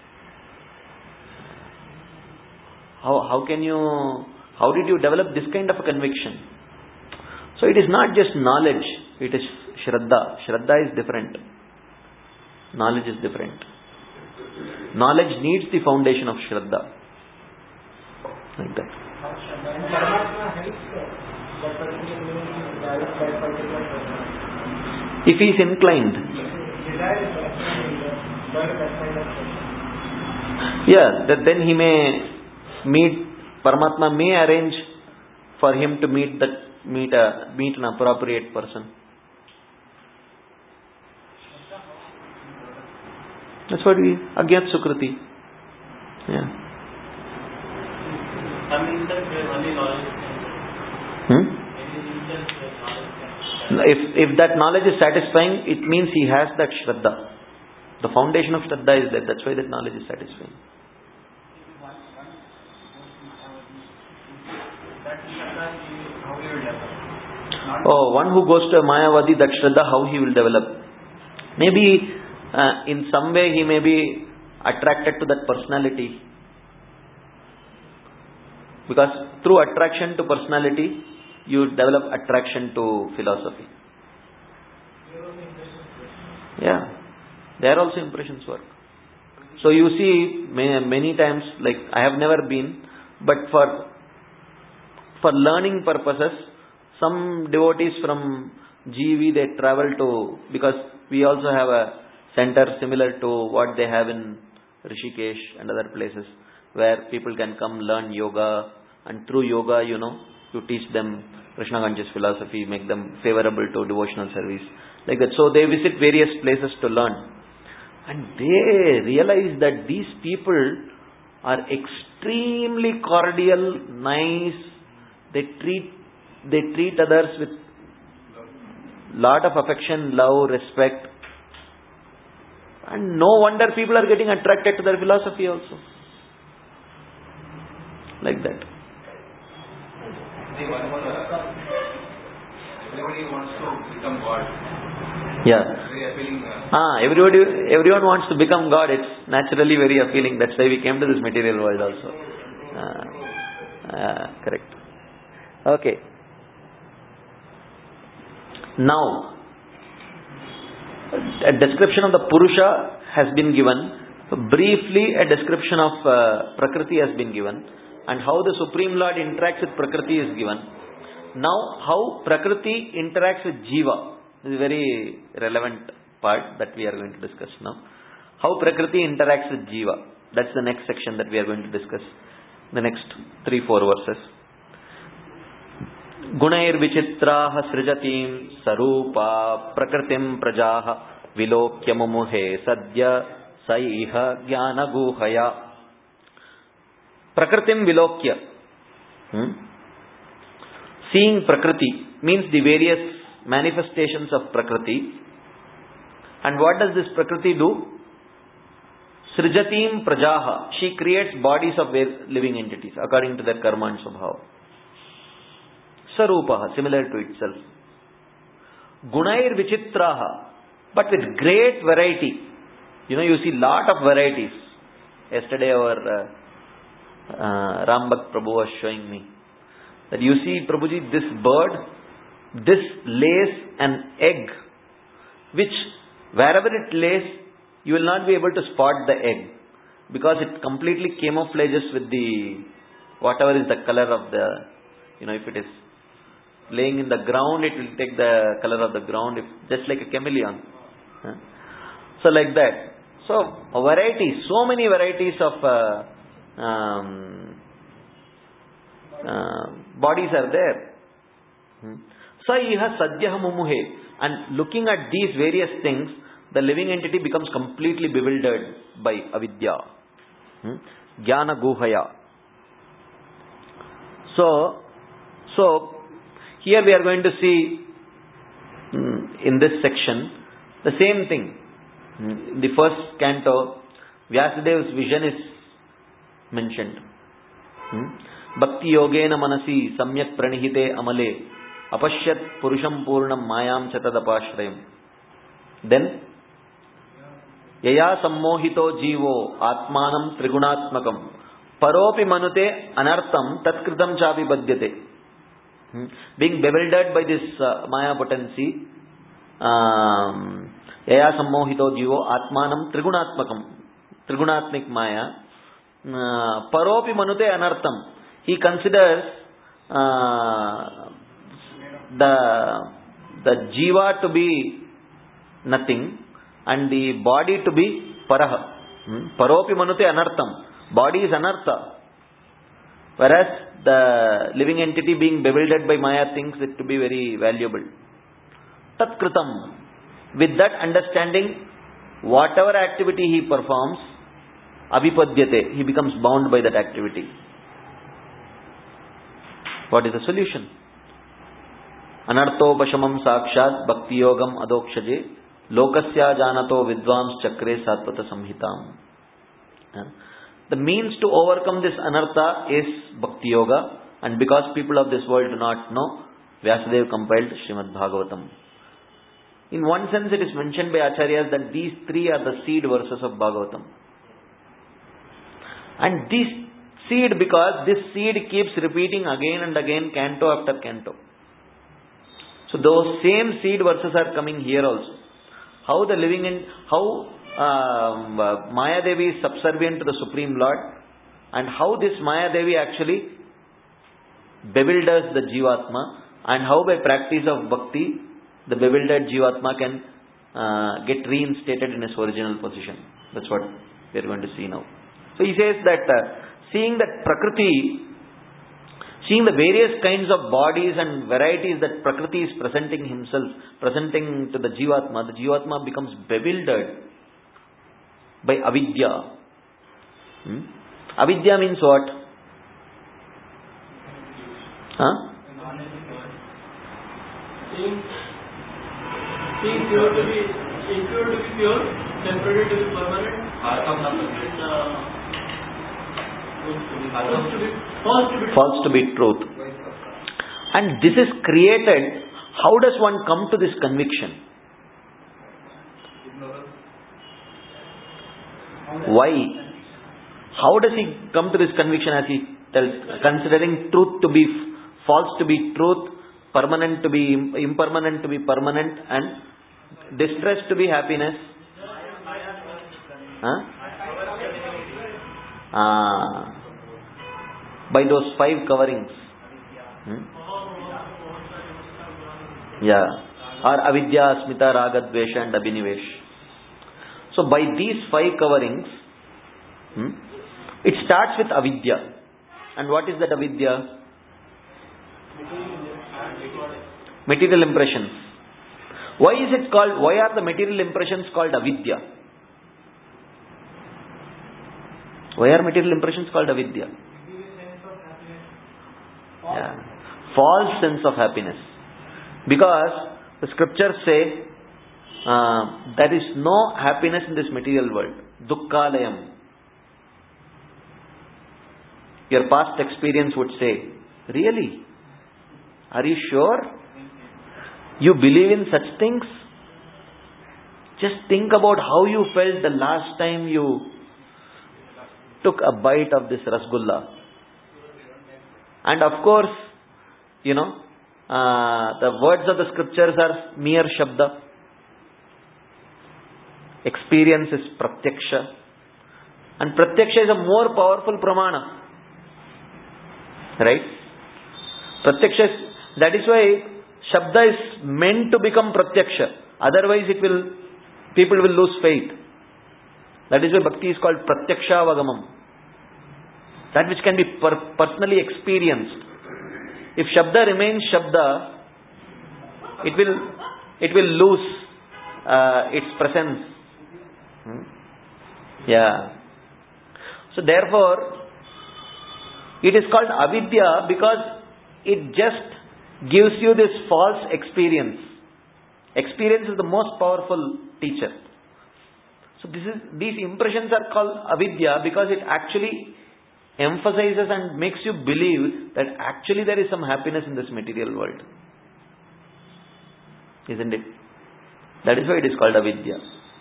How did you develop this kind of a conviction? So it is not just knowledge, it is Shraddha. Shraddha is different. Knowledge is different. Knowledge needs the foundation of Shraddha. Like that. If he is inclined. Then he may meet, Paramatma may arrange for him to meet an appropriate person. That's what Agyat Sukriti. Yeah. If that knowledge is satisfying, it means he has that Shraddha. The foundation of Shraddha is there. That's why that knowledge is satisfying. Oh, one who goes to a Mayavadi, that Shraddha, how he will develop? Maybe in some way he may be attracted to that personality. Because through attraction to personality, you develop attraction to philosophy. Yeah. There also impressions work. So you see, many times, like I have never been, but for learning purposes, some devotees from GV, they travel to, because we also have a center similar to what they have in Rishikesh and other places, where people can come learn yoga, and through yoga, you teach them Krishna conscious philosophy, make them favorable to devotional service, like that. So they visit various places to learn, and they realize that these people are extremely cordial, nice. They treat others with lot of affection, love, respect, and no wonder people are getting attracted to their philosophy also, like that. Everybody wants to become God. Yeah. Very appealing. Everyone wants to become God. It's naturally very appealing. That's why we came to this material world also. Correct. Okay. Now, a description of the Purusha has been given. Briefly, a description of Prakriti has been given. And how the Supreme Lord interacts with Prakriti is given. Now, how Prakriti interacts with Jiva is a very relevant part that we are going to discuss now. How Prakriti interacts with Jiva. That's the next section that we are going to discuss. The next 3-4 verses. Gunair vichitraha srijatim sarupa prakritim prajaha vilokya mumuhe sadya saiha jnana guhaya. Prakritim vilokya. Seeing Prakriti means the various manifestations of Prakriti. And what does this Prakriti do? Srijatim prajaha. She creates bodies of living entities according to their karma and svabhava. Sarupaha, similar to itself. Gunair vichitraha, but with great variety. You see lot of varieties. Yesterday our Rambhakt Prabhu was showing me that you see, Prabhuji, this bird, this lays an egg, which wherever it lays, you will not be able to spot the egg, because it completely camouflages with the whatever is the color of the, if it is laying in the ground, it will take the color of the ground, just like a chameleon. So like that. So a variety, so many varieties of bodies are there. Saiha sadhyaha mumuhe. And looking at these various things, the living entity becomes completely bewildered by avidya. Jnana guhaya. So Here we are going to see in this section the same thing. In the first canto, Vyasadev's vision is mentioned. Bhakti yogena manasi samyak pranihite amale apashyat purusham purnam mayam chatadapashrayam. Then yaya sammohito jivo atmanam trigunatmakam paropi manute anartham tatkritam chapi badyate. Being bewildered by this maya potency, yaya sammohito jivo atmanam trigunatmik maya, paropi manute anartham. He considers the jiva to be nothing and the body to be paraha. Paropi manute anartham. Body is anartha. Whereas the living entity being bewildered by maya thinks it to be very valuable. Tat kritam. With that understanding, whatever activity he performs, abhipadyate, he becomes bound by that activity. What is the solution? Anartho pashamam sakshat bhakti yogam adokshaje lokasya janato vidvams chakre sattvata samhitam. The means to overcome this anartha is bhakti yoga, and because people of this world do not know, Vyasadeva compiled Srimad Bhagavatam. In one sense, it is mentioned by Acharyas that these three are the seed verses of Bhagavatam. And this seed, because this seed keeps repeating again and again, canto after canto. So those same seed verses are coming here also. How the living in, how Maya Devi is subservient to the Supreme Lord, and how this Maya Devi actually bewilders the Jivatma, and how by practice of bhakti, the bewildered Jivatma can get reinstated in his original position. That's what we are going to see now. So he says that seeing that Prakriti, seeing the various kinds of bodies and varieties that Prakriti is presenting to the Jivatma becomes bewildered by avidya. Avidya means what? Seeing pure to be impure to be pure, temporary to be permanent, false to be truth. And this is created. How does one come to this conviction? Why? How does he come to this conviction, as he tells, considering truth to be false to be truth, permanent to be impermanent to be permanent, and distress to be happiness? By those 5 coverings. Or avidya, asmita, raga, dvesha and abhinivesh. So by these 5 coverings, it starts with avidya. And what is that avidya? Material impressions. Why are the material impressions called avidya? Why are material impressions called avidya? False sense of happiness. Because the scriptures say there is no happiness in this material world. Dukkhalayam. Your past experience would say, really? Are you sure? You believe in such things? Just think about how you felt the last time you took a bite of this rasgulla. And of course, the words of the scriptures are mere shabda. Experience is pratyaksha. And pratyaksha is a more powerful pramana. Right? Pratyaksha is, that is why shabda is meant to become pratyaksha. Otherwise people will lose faith. That is why bhakti is called pratyaksha vagamam. That which can be personally experienced. If shabda remains shabda, it will lose its presence. So therefore, it is called avidya because it just gives you this false experience. Experience is the most powerful teacher. So these impressions are called avidya because it actually emphasizes and makes you believe that actually there is some happiness in this material world. Isn't it? That is why it is called avidya.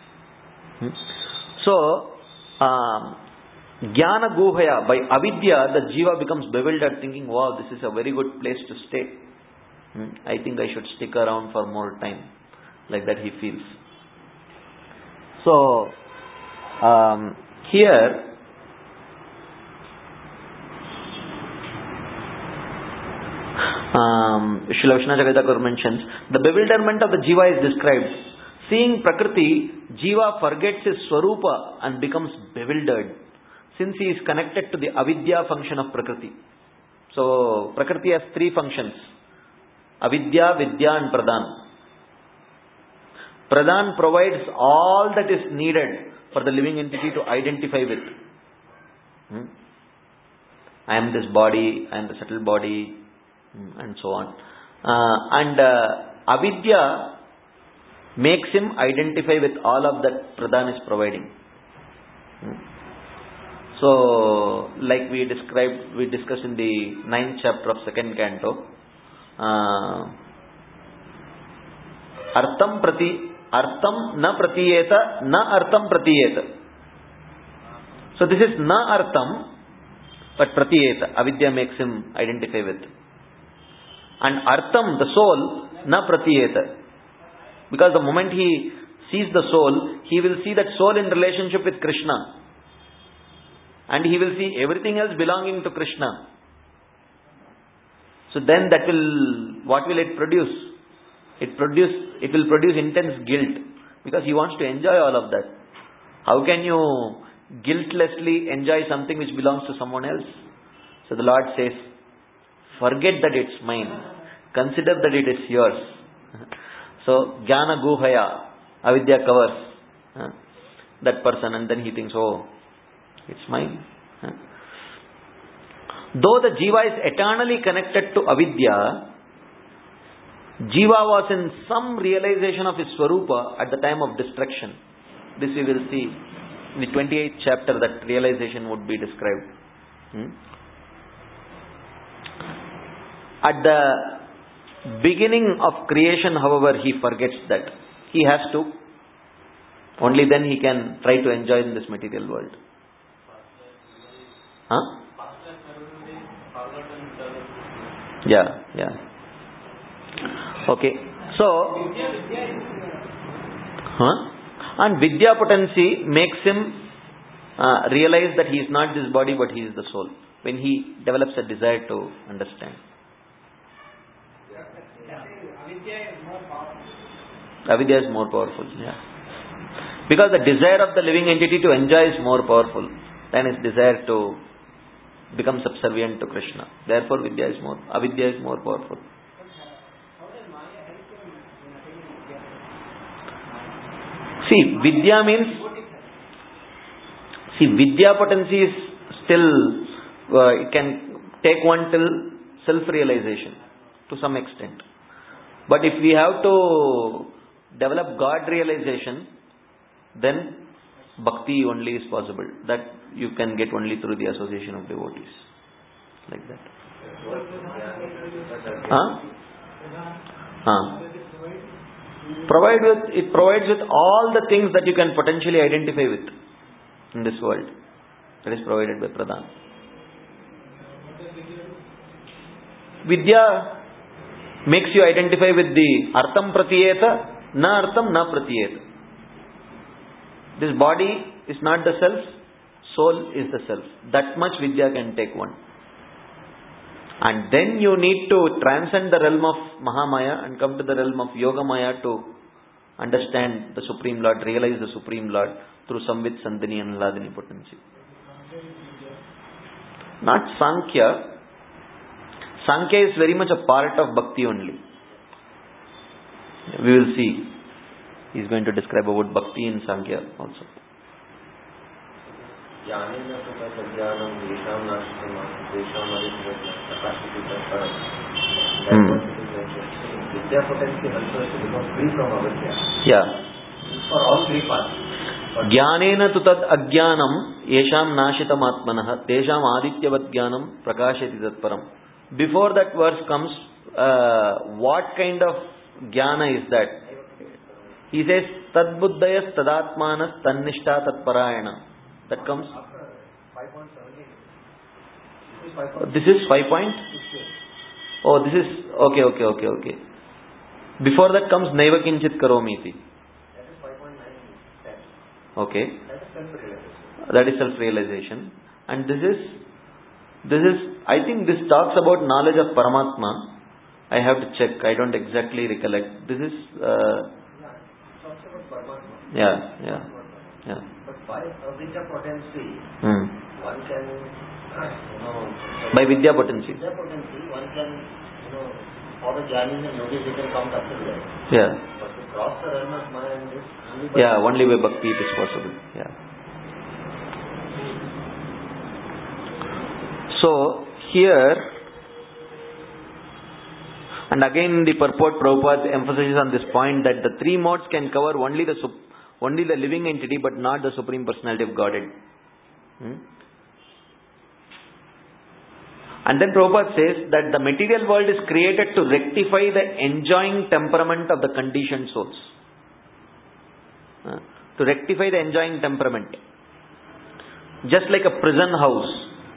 So, jnana guhaya, by avidya, the jiva becomes bewildered, thinking, wow, this is a very good place to stay. I think I should stick around for more time. Like that he feels. So, here, Srila Vishnu Thakur mentions, the bewilderment of the jiva is described. Seeing Prakriti, jiva forgets his swarupa and becomes bewildered, since he is connected to the avidya function of Prakriti. So, Prakriti has three functions: avidya, vidya and pradhan. Pradhan provides all that is needed for the living entity to identify with. I am this body, I am the subtle body, and so on. Avidya makes him identify with all of that pradhan is providing. So, like we discussed in the 9th chapter of 2nd canto, Artham na pratiyeta, na artham pratiyeta. So this is na artham, but pratiyeta. Avidya makes him identify with. And artham, the soul, na pratiyeta. Because the moment he sees the soul, he will see that soul in relationship with Krishna. And he will see everything else belonging to Krishna. So then what will it produce? It will produce intense guilt, because he wants to enjoy all of that. How can you guiltlessly enjoy something which belongs to someone else? So the Lord says, forget that it's mine. Consider that it is yours. So, jnana guhaya, avidya covers that person, and then he thinks, oh, it's mine. Though the jiva is eternally connected to avidya, jiva was in some realization of his swarupa at the time of destruction. This we will see in the 28th chapter, that realization would be described. At the beginning of creation, however, he forgets that. He has to. Only then he can try to enjoy in this material world. Yeah. Okay. So, and vidya potency makes him realize that he is not this body but he is the soul, when he develops a desire to understand. Avidya is more powerful. Yeah. Because the desire of the living entity to enjoy is more powerful than his desire to become subservient to Krishna. Therefore, avidya is more powerful. See, vidya means, vidya potency is still, it can take one till self-realization to some extent. But if we have to develop God realization, then bhakti only is possible. That you can get only through the association of devotees. Like that. It provides with all the things that you can potentially identify with in this world. That is provided by Pradhan. Vidya makes you identify with the artham pratiyeta, na artham na pratiyeta. This body is not the self, soul is the self. That much vidya can take one. And then you need to transcend the realm of Mahamaya and come to the realm of Yogamaya to understand the Supreme Lord, realize the Supreme Lord through Samvit, Sandhini and Hladini potency. Not Sankhya. Sankhya is very much a part of Bhakti only. We will see. He is going to describe about Bhakti in Sankhya also. Vidya potency helps us to become free from avidya. Yeah. For all three paths. Jnanena tu tad ajnanam yesham nashitam atmanah tesham adityavat jnanam prakashati tatparam. Before that verse comes, what kind of jnana is that? He says, tad buddhayas tadatmanas tannishta tatparayana. That comes? After 5.17. This is 5 point? Oh, this is, okay. Before that comes naiva kinchit karomi iti. That is 5.9. Okay. That is self-realization. That is self-realization. And this is, I think this talks about knowledge of Paramatma. I have to check. I don't exactly recollect. This is, Talks about Paramatma. yeah. But by avidya potency, one can, By vidya potency. Vidya potency, one can, for the jnanis and yogis, they can count up to that. Yeah. But to cross the realm of mind is only by Only by bhakti it is possible. Yeah. So here, and again the purport Prabhupada emphasizes on this point that the three modes can cover only the living entity but not the Supreme Personality of Godhead. And then Prabhupada says that the material world is created to rectify the enjoying temperament of the conditioned souls. To rectify the enjoying temperament. Just like a prison house.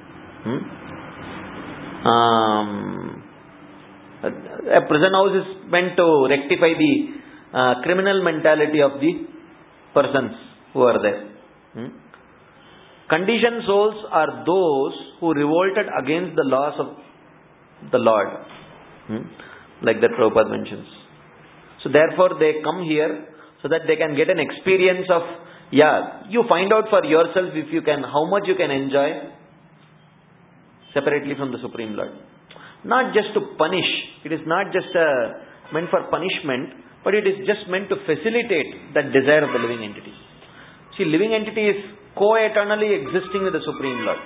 A prison house is meant to rectify the criminal mentality of the persons who are there. Conditioned souls are those who revolted against the laws of the Lord. Like that Prabhupada mentions. So therefore they come here so that they can get an experience of, you find out for yourself if you can, how much you can enjoy separately from the Supreme Lord. Not just to punish. It is not just meant for punishment, but it is just meant to facilitate that desire of the living entity. See, living entity is co-eternally existing with the Supreme Lord.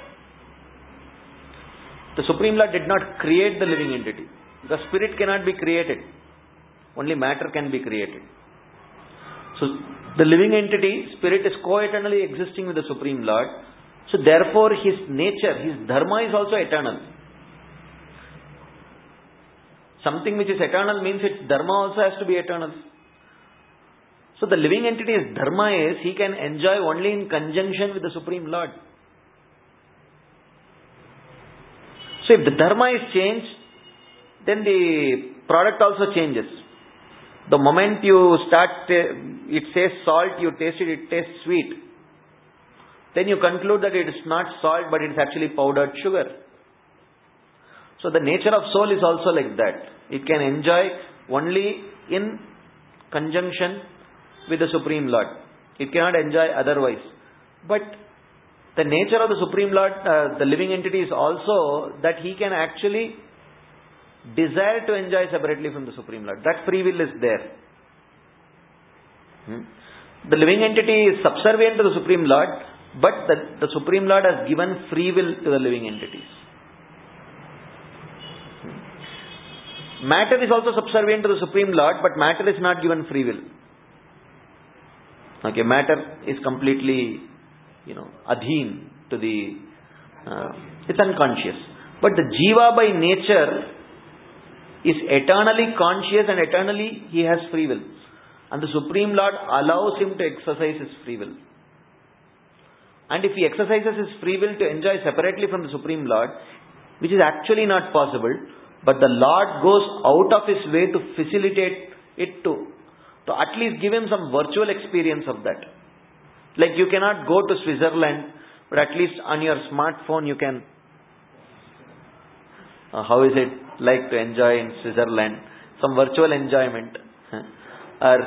The Supreme Lord did not create the living entity. The spirit cannot be created. Only matter can be created. So, the living entity, spirit, is co-eternally existing with the Supreme Lord. So, therefore, his nature, his dharma is also eternal. Something which is eternal means its dharma also has to be eternal. So the living entity's dharma is he can enjoy only in conjunction with the Supreme Lord. So if the dharma is changed, then the product also changes. The moment you start, it says salt, you taste it, it tastes sweet. Then you conclude that it is not salt, but it is actually powdered sugar. So the nature of soul is also like that. It can enjoy only in conjunction with the Supreme Lord. It cannot enjoy otherwise. But the nature of the Supreme Lord, the living entity, is also that he can actually desire to enjoy separately from the Supreme Lord. That free will is there. The living entity is subservient to the Supreme Lord, but the Supreme Lord has given free will to the living entities. Matter is also subservient to the Supreme Lord, but matter is not given free will. Okay, matter is completely, adheen to the, it's unconscious. But the jiva by nature is eternally conscious and eternally he has free will. And the Supreme Lord allows him to exercise his free will. And if he exercises his free will to enjoy separately from the Supreme Lord, which is actually not possible, but the Lord goes out of his way to facilitate it to at least give him some virtual experience of that. Like you cannot go to Switzerland, but at least on your smartphone you can, how is it like to enjoy in Switzerland? Some virtual enjoyment. Or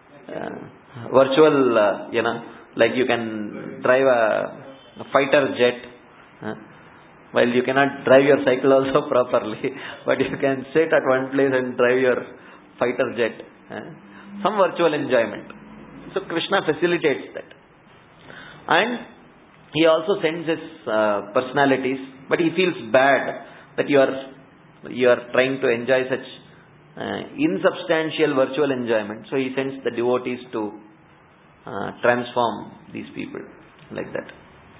virtual, like you can drive a fighter jet. While you cannot drive your cycle also properly, but you can sit at one place and drive your fighter jet. Some virtual enjoyment. So Krishna facilitates that. And he also sends his personalities, but he feels bad that you are You are trying to enjoy such insubstantial virtual enjoyment. So he sends the devotees to transform these people like that.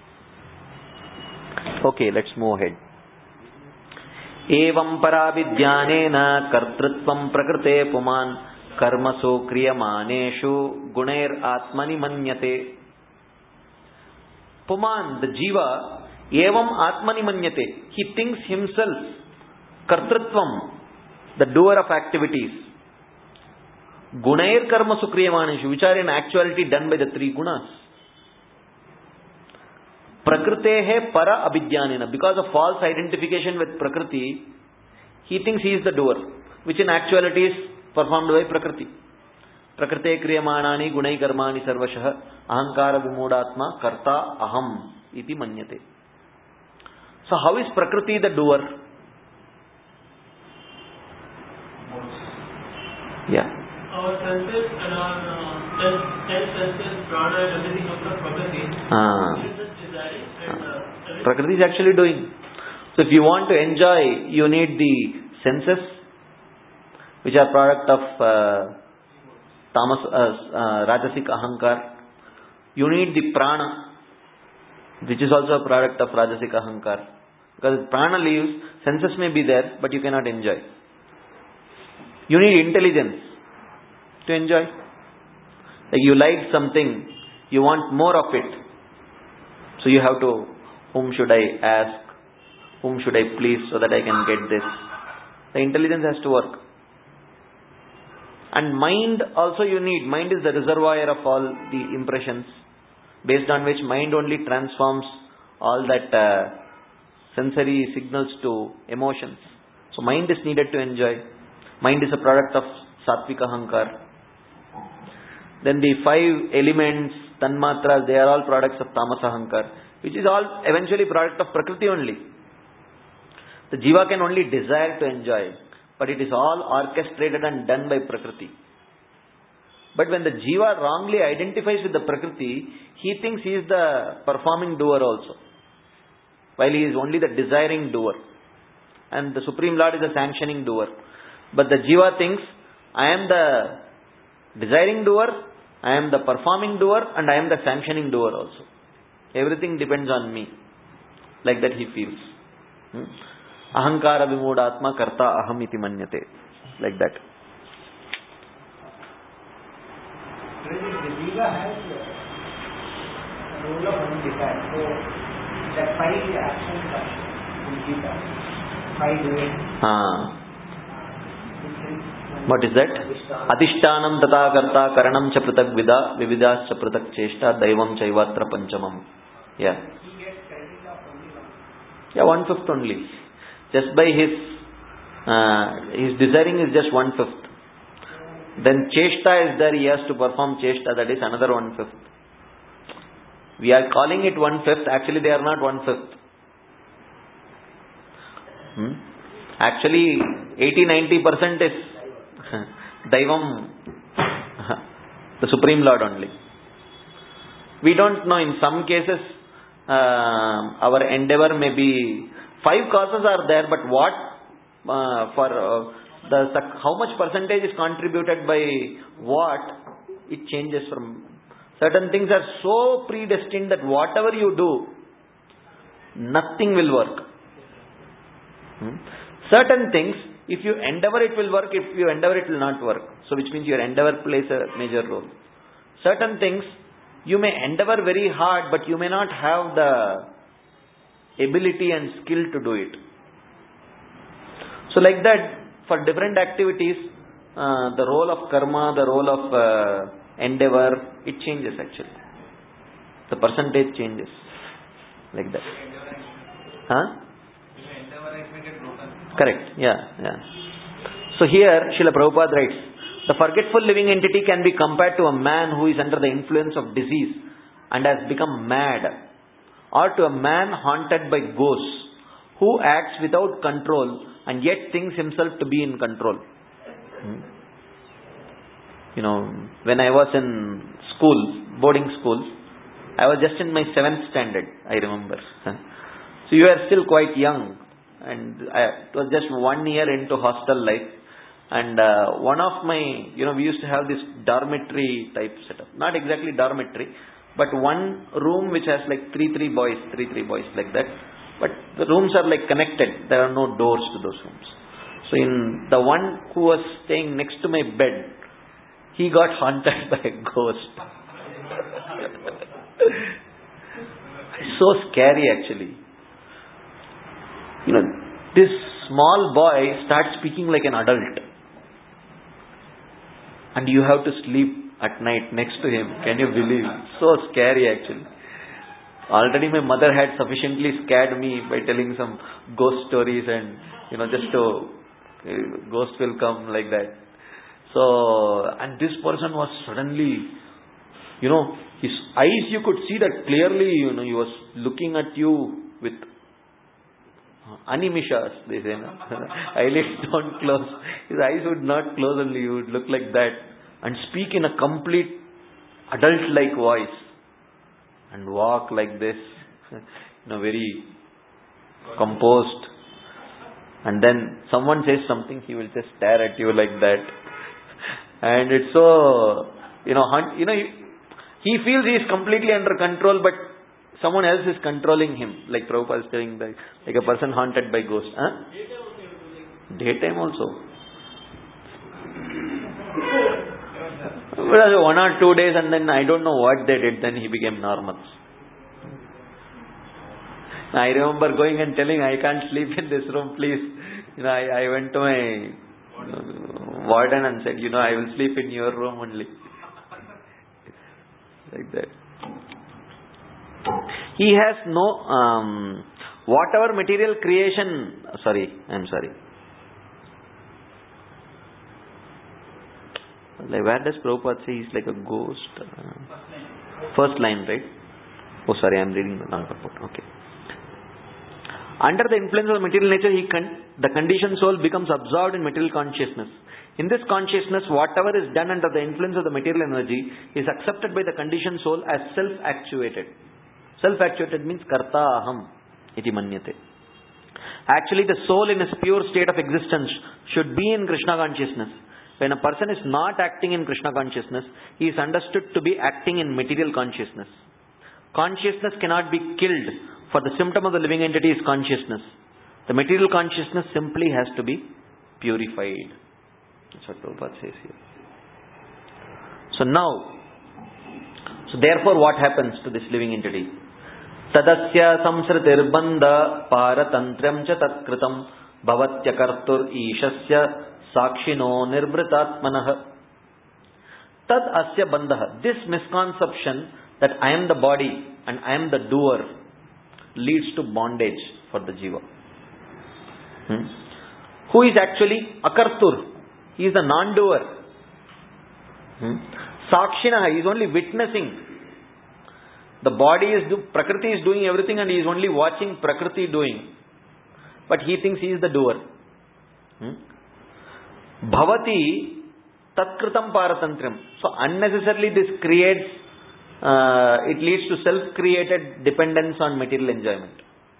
Okay, let's move ahead. Evam paravidyanena kartrutvam prakrite puman karmasu kriyamaneshu gunair atmani manyate. Puman, the jiva, evam atmani manyate. He thinks himself kartrutvam, the doer of activities. Gunair karmasu kriyamaneshu, which are in actuality done by the three gunas. Prakritehe para abhidyanena. Because of false identification with Prakriti, he thinks he is the doer, which in actuality is performed by Prakriti. Prakrite kriyamanani gunai karmani sarvashah ahankara vimoodatma karta aham iti manyate. So how is Prakriti the doer? Yeah. Our senses and our senses, prana and everything comes from Prakriti. Prakriti is actually doing. So if you want to enjoy, you need the senses, which are product of Rajasic Ahankar. You need the prana, which is also a product of Rajasic Ahankar. Because if prana leaves, senses may be there, but you cannot enjoy. You need intelligence to enjoy. Like you like something, you want more of it. So you have to, whom should I ask? Whom should I please so that I can get this? The intelligence has to work. And mind also you need. Mind is the reservoir of all the impressions, based on which mind only transforms all that sensory signals to emotions. So mind is needed to enjoy. Mind is a product of Sattvika Ahankar. Then the 5 elements, Tanmatras, they are all products of Tamas Ahankar, which is all eventually product of Prakriti only. The Jiva can only desire to enjoy, but it is all orchestrated and done by Prakriti. But when the Jiva wrongly identifies with the Prakriti, he thinks he is the performing doer also, while he is only the desiring doer. And the Supreme Lord is the sanctioning doer. But the Jiva thinks, I am the desiring doer, I am the performing doer, and I am the sanctioning doer also. Everything depends on me. Like that he feels. Ahankara vimoodatma karta aham iti manyate. Like that. The Jiva has a role of undesire. So the 5 actions are in Gita. 5 doing. What is that? Adhishtanam tata karta karanam cha pratak vida vividas cha pratak cheshta daivam chaivatra panchamam. Yeah. He gets credit of only 1. Yeah, 1/5 only. Just by his desiring is just 1/5. Then cheshta is there, he has to perform cheshta, that is another 1/5. We are calling it 1/5, actually they are not 1/5. Actually 80-90% is Daivam, the Supreme Lord only. We don't know, in some cases our endeavor may be 5 causes are there, but what how much percentage is contributed by what, it changes from. Certain things are so predestined that whatever you do, nothing will work. Certain things, if you endeavor it will work, if you endeavor it will not work. So which means your endeavor plays a major role. Certain things, you may endeavor very hard, but you may not have the ability and skill to do it. So like that, for different activities, the role of karma, the role of endeavor, it changes actually. The percentage changes. Like that. Huh? Correct. Yeah. So here, Srila Prabhupada writes, the forgetful living entity can be compared to a man who is under the influence of disease and has become mad, or to a man haunted by ghosts who acts without control and yet thinks himself to be in control. You know, when I was in school, boarding school, I was just in my 7th standard, I remember. So you are still quite young. and it was just 1 year into hostel life. And one of my, we used to have this dormitory type setup. Not exactly dormitory, but one room which has like three boys like that. But the rooms are like connected. There are no doors to those rooms. So in the one who was staying next to my bed, he got haunted by a ghost. So scary actually. This small boy starts speaking like an adult. And you have to sleep at night next to him. Can you believe? So scary actually. Already my mother had sufficiently scared me by telling some ghost stories and, just to, ghost will come like that. So, and this person was suddenly, his eyes, you could see that clearly, he was looking at you with animishas, they say. Eyelids don't close. His eyes would not close only, he would look like that and speak in a complete adult-like voice and walk like this, very composed. And then someone says something, he will just stare at you like that. And it's so, he feels he is completely under control, but someone else is controlling him. Like Prabhupada is saying, like a person haunted by ghosts. Huh? Daytime also. 1 or 2 days, and then I don't know what they did, then he became normal. I remember going and telling, I can't sleep in this room, please. I went to my warden and said, I will sleep in your room only. Like that. He has no, whatever material creation, I'm sorry. Like where does Prabhupada say he's like a ghost? First line, right? Oh, sorry, I'm reading the wrong purport. Okay. Under the influence of material nature, the conditioned soul becomes absorbed in material consciousness. In this consciousness, whatever is done under the influence of the material energy is accepted by the conditioned soul as self-actuated. Self-actuated means karta aham iti manyate. Actually, the soul in its pure state of existence should be in Krishna consciousness. When a person is not acting in Krishna consciousness, he is understood to be acting in material consciousness. Consciousness cannot be killed, for the symptom of the living entity is consciousness. The material consciousness simply has to be purified. That's what Prabhupada says here. So therefore what happens to this living entity? Tadasya samsritir bandha paratantram cha tatkritam bhavatya kartur ishasya sakshino nirvritatmanah. Tad asya bandha. This misconception that I am the body and I am the doer leads to bondage for the jiva. Who is actually akartur? He is the non-doer. Sakshina, he is only witnessing. The body Prakriti is doing everything and he is only watching Prakriti doing. But he thinks he is the doer. Bhavati tatkritam paratantriam. So unnecessarily this creates, it leads to self-created dependence on material enjoyment.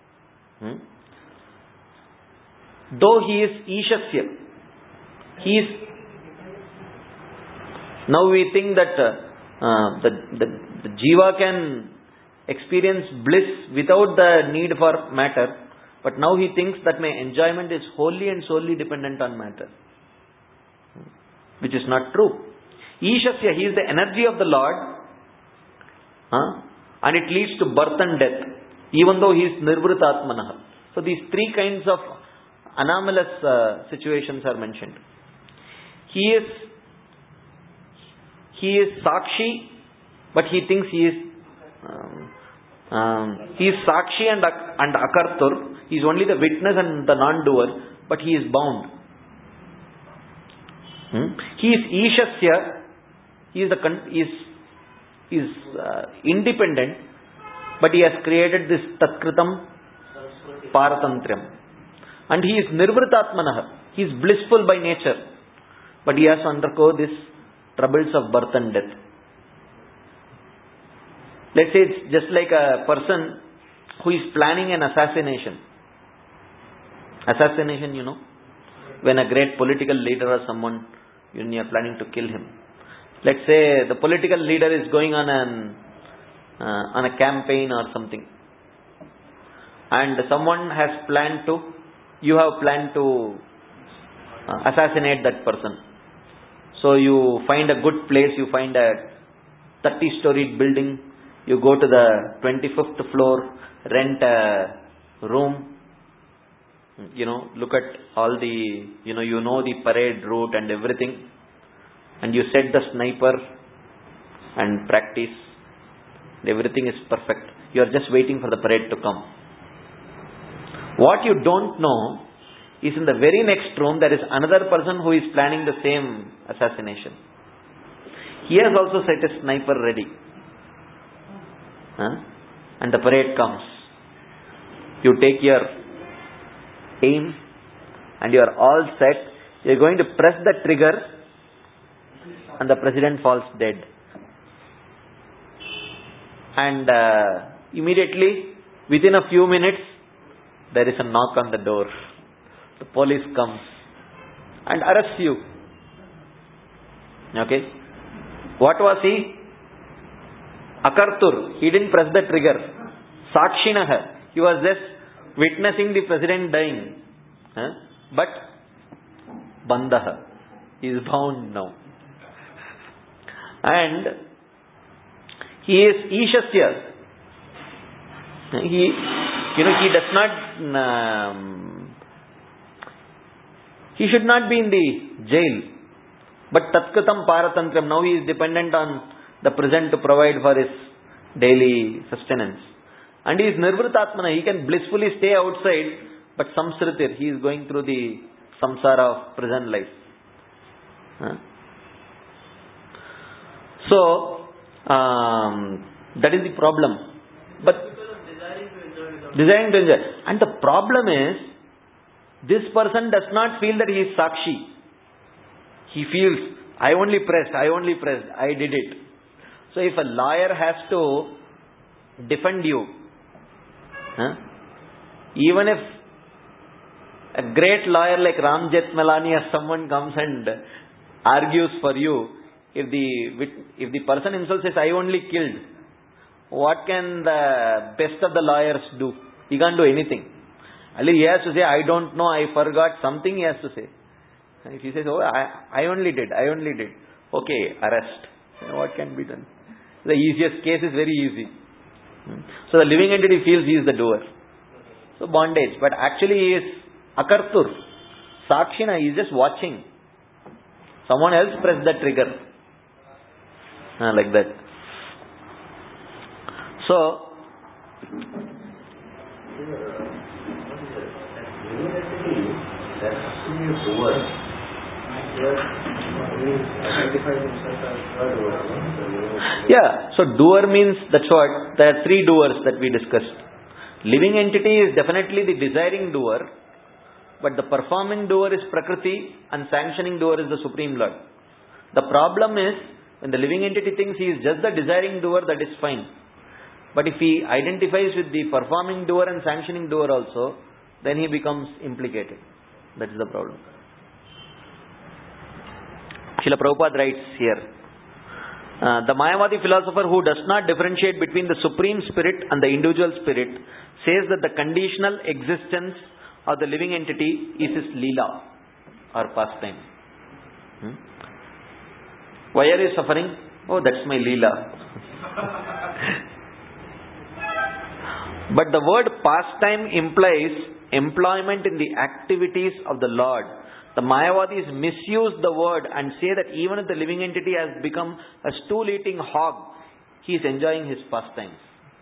Though he is Ishasya, he is, now we think that the jiva can experience bliss without the need for matter, but now he thinks that my enjoyment is wholly and solely dependent on matter, which is not true. Ishasya, he is the energy of the Lord, and it leads to birth and death, even though he is nirvritatmanah. So these three kinds of anomalous situations are mentioned. He is Sakshi, but he thinks he is Sakshi and Akartur. He is only the witness and the non-doer, but he is bound. He is Ishasya. He is independent, but he has created this Tatkritam Paratantriam. And he is Nirvritatmanah. He is blissful by nature, but he has to undergo these troubles of birth and death. Let's say it's just like a person who is planning an assassination. Assassination, when a great political leader or someone, you are planning to kill him. Let's say the political leader is going on a campaign or something, and someone has planned to, you have planned to assassinate that person. So you find a good place, you find a 30-storied building, you go to the 25th floor, rent a room, look at all the, the parade route and everything, and you set the sniper and practice. Everything is perfect. You are just waiting for the parade to come. What you don't know is in the very next room there is another person who is planning the same assassination. He has also set a sniper ready. And the parade comes. You take your aim and you are all set. You are going to press the trigger and the president falls dead. And immediately, within a few minutes, there is a knock on the door. The police comes and arrests you. Okay? What was he? Akartur. He didn't press the trigger. Sakshinaha. He was just witnessing the president dying. But Bandaha. He is bound now. And he is Ishasya. He does not, he should not be in the jail. But Tatkatam Paratantram, now he is dependent on the present to provide for his daily sustenance. And he is Nirvritatmana, he can blissfully stay outside, but Samsritir, he is going through the samsara of prison life. So, that is the problem. But desiring to enjoy. And the problem is, this person does not feel that he is Sakshi. He feels, I only pressed, I did it. So if a lawyer has to defend you, even if a great lawyer like Ram Jethmalani or someone comes and argues for you, if the person himself says, I only killed, what can the best of the lawyers do? He can't do anything. He has to say, I don't know, I forgot, something he has to say. If he says, oh, I only did. Okay, arrest. What can be done? The easiest case is very easy. So the living entity feels he is the doer. So bondage. But actually he is Akartur. Sakshina, he is just watching. Someone else pressed the trigger. Like that. So, yeah, so doer means, that's what, there are three doers that we discussed. Living entity is definitely the desiring doer, but the performing doer is Prakriti and sanctioning doer is the Supreme Lord. The problem is, when the living entity thinks he is just the desiring doer, that is fine. But if he identifies with the performing doer and sanctioning doer also, then he becomes implicated. That is the problem. Srila Prabhupada writes here, the Mayavadi philosopher who does not differentiate between the Supreme Spirit and the individual spirit says that the conditional existence of the living entity is his lila or pastime. Why are you suffering? Oh, that's my lila. But the word pastime implies employment in the activities of the Lord. The Mayavadis misuse the word and say that even if the living entity has become a stool-eating hog, he is enjoying his pastimes.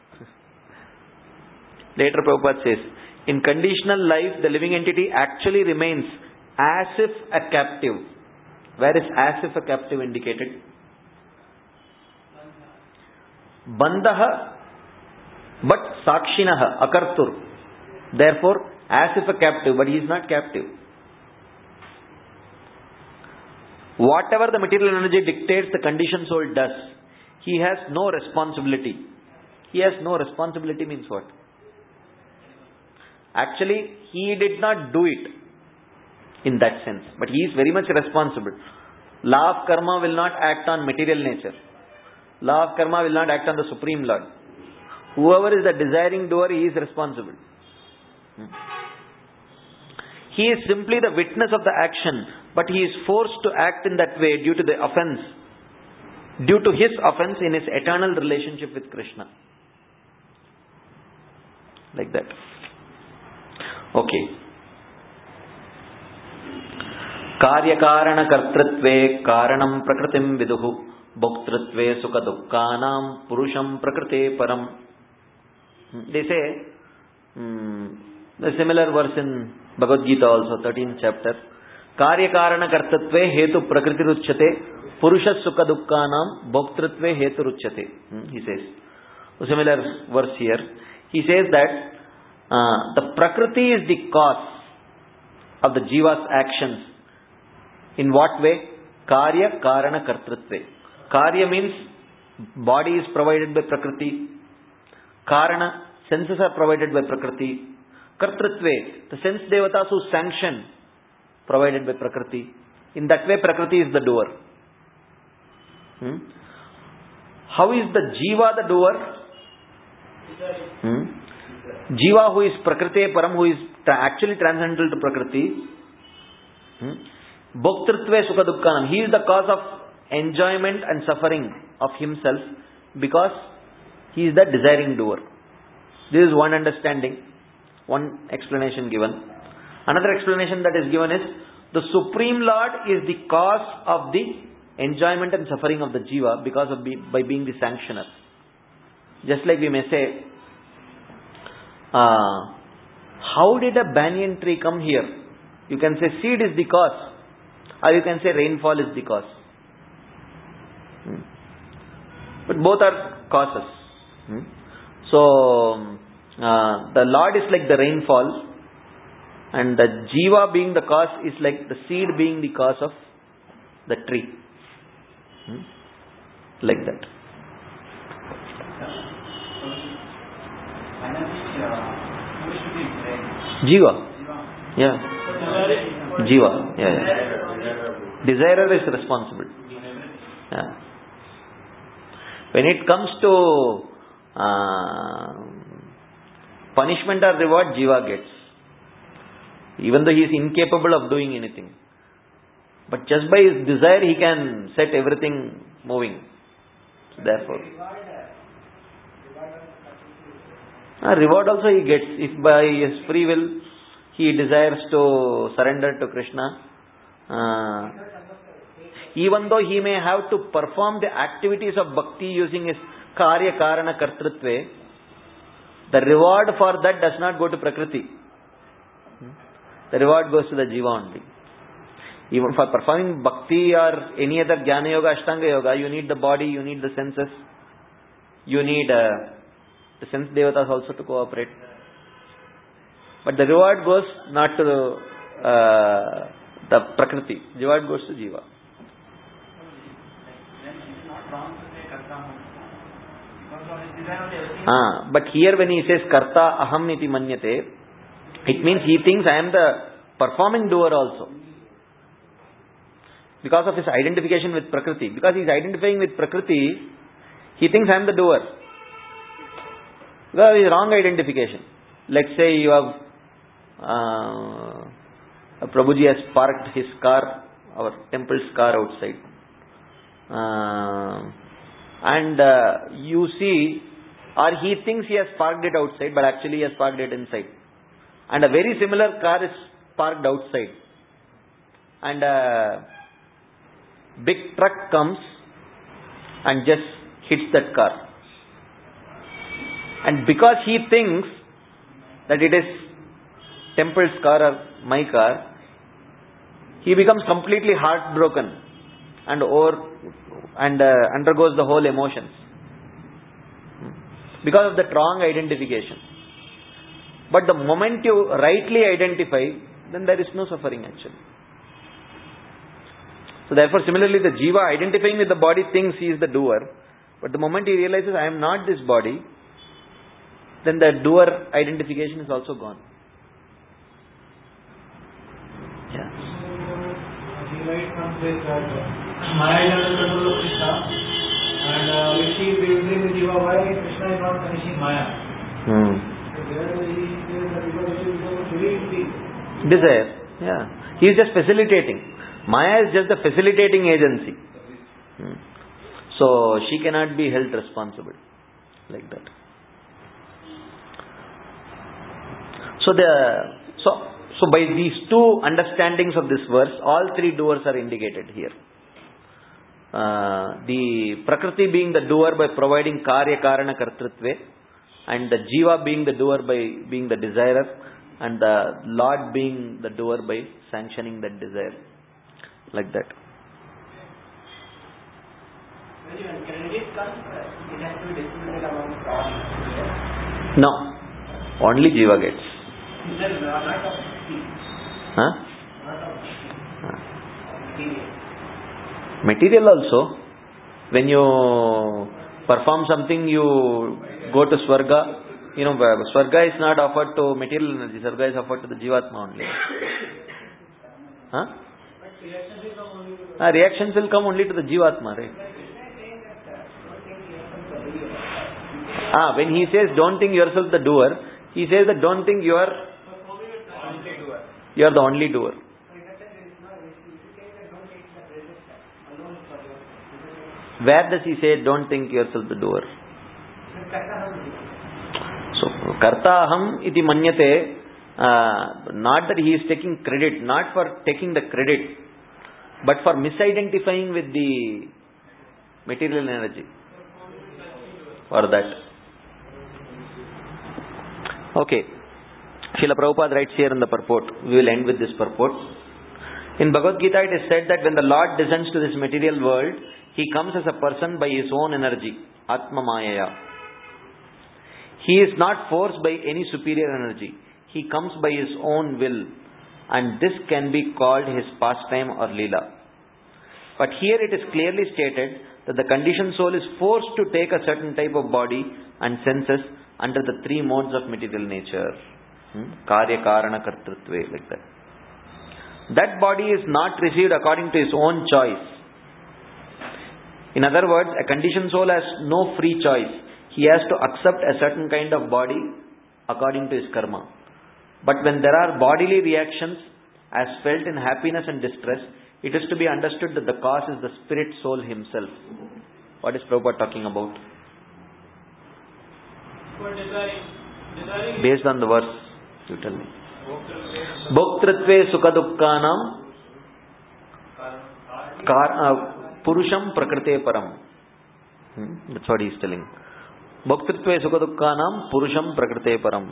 Later Prabhupada says, in conditional life, the living entity actually remains as if a captive. Where is as if a captive indicated? Bandaha, but Sakshinaha, Akartur. Therefore, as if a captive, but he is not captive. Whatever the material energy dictates, the conditioned soul does. He has no responsibility. He has no responsibility means what? Actually, he did not do it in that sense. But he is very much responsible. Law of karma will not act on material nature. Law of karma will not act on the Supreme Lord. Whoever is the desiring doer, he is responsible. He is simply the witness of the action, but he is forced to act in that way due to the offense, due to his offense in his eternal relationship with Krishna. Like that. Okay. Karya-karana kartritve karanam prakritim viduhu bhoktritve sukha dukkhanam purusham prakrite param. They say, the similar verse in Bhagavad Gita also, 13th chapter. Karya-karana kartatve hetu prakriti ruchyate purusha sukha dukkhanam bhoktritve hetu ruchyate. He says. A similar verse here. He says that the prakriti is the cause of the jiva's actions. In what way? Karya karana kartritve. Karya means body is provided by prakriti. Karana, senses are provided by prakriti. Kartritve, the sense devatas who sanction, provided by prakriti. In that way, prakriti is the doer. How is the jiva the doer? Jiva who is prakriti param, who is actually transcendental to prakriti. Bhoktritve sukha dukkhanam. He is the cause of enjoyment and suffering of himself because he is the desiring doer. This is one understanding, one explanation given. Another explanation that is given is the Supreme Lord is the cause of the enjoyment and suffering of the jiva because of by being the sanctioner. Just like we may say, how did a banyan tree come here? You can say seed is the cause, or you can say rainfall is the cause. But both are causes. So, the Lord is like the rainfall, and the jiva being the cause is like the seed being the cause of the tree. Like that. Jiva. Yeah. Jiva. Yeah. Desirer is responsible. Yeah. When it comes to punishment or reward, jiva gets. Even though he is incapable of doing anything. But just by his desire, he can set everything moving. So therefore. Reward also he gets. If by his free will, he desires to surrender to Krishna. Even though he may have to perform the activities of bhakti using his karya karana kartritve, the reward for that does not go to prakriti. The reward goes to the jiva only. Even for performing bhakti or any other jnana yoga, ashtanga yoga, you need the body, you need the senses, you need the sense devatas also to cooperate. But the reward goes not to the prakriti. Reward goes to jiva. But here when he says karta aham iti manyate, it means he thinks I am the performing doer also. Because of his identification with prakriti. Because he is identifying with prakriti, he thinks I am the doer. Because it is wrong identification. Let's say you have Prabhuji has parked his car, our temple's car outside. And you see, or he thinks he has parked it outside, but actually he has parked it inside. And a very similar car is parked outside. And a big truck comes and just hits that car. And because he thinks that it is temple's car or my car, he becomes completely heartbroken and undergoes the whole emotions. Because of the wrong identification. But the moment you rightly identify, then there is no suffering actually. So therefore similarly the jiva identifying with the body thinks he is the doer. But the moment he realizes I am not this body, then the doer identification is also gone. says that Maya is under control of Krishna, and if she is bewildering the Jiva, why Krishna is not punishing Maya? So there he says that because it is the desire. Yeah. He is just facilitating. Maya is just the facilitating agency. So she cannot be held responsible like that. So by these two understandings of this verse, all three doers are indicated here. The Prakriti being the doer by providing Karya Karana Kartrutve, and the Jiva being the doer by being the desirer, and the Lord being the doer by sanctioning that desire. Like that. when credit comes, it has to be distributed among all. No. Only Jiva gets. Then not of Huh? not of material. Material also. When you perform something, you go to Swarga. Swarga is not offered to material energy. Swarga is offered to the Jivatma only. Huh? Reactions will come only to the Jivatma, right? When he says don't think yourself the doer, he says that don't think you are the only doer. Where does he say don't think yourself the doer? So karta aham iti manyate, not that he is taking credit, not for taking the credit, but for misidentifying with the material energy. For that. Okay. Srila Prabhupada writes here in the purport. We will end with this purport. In Bhagavad Gita it is said that when the Lord descends to this material world, He comes as a person by His own energy, Atma Mayaya. He is not forced by any superior energy. He comes by His own will, and this can be called His pastime or Leela. But here it is clearly stated that the conditioned soul is forced to take a certain type of body and senses under the three modes of material nature. Karya Karana Kartrutve, like that. That body is not received according to his own choice. In other words, a conditioned soul has no free choice. He has to accept a certain kind of body according to his karma. But when there are bodily reactions as felt in happiness and distress, it is to be understood that the cause is the spirit soul himself. What is Prabhupada talking about? Based on the verse, you tell me. Bhoktritve sukadukkanam purusham prakrite param. That's what he is telling. Bhoktritve sukadukkanam purusham prakrite param.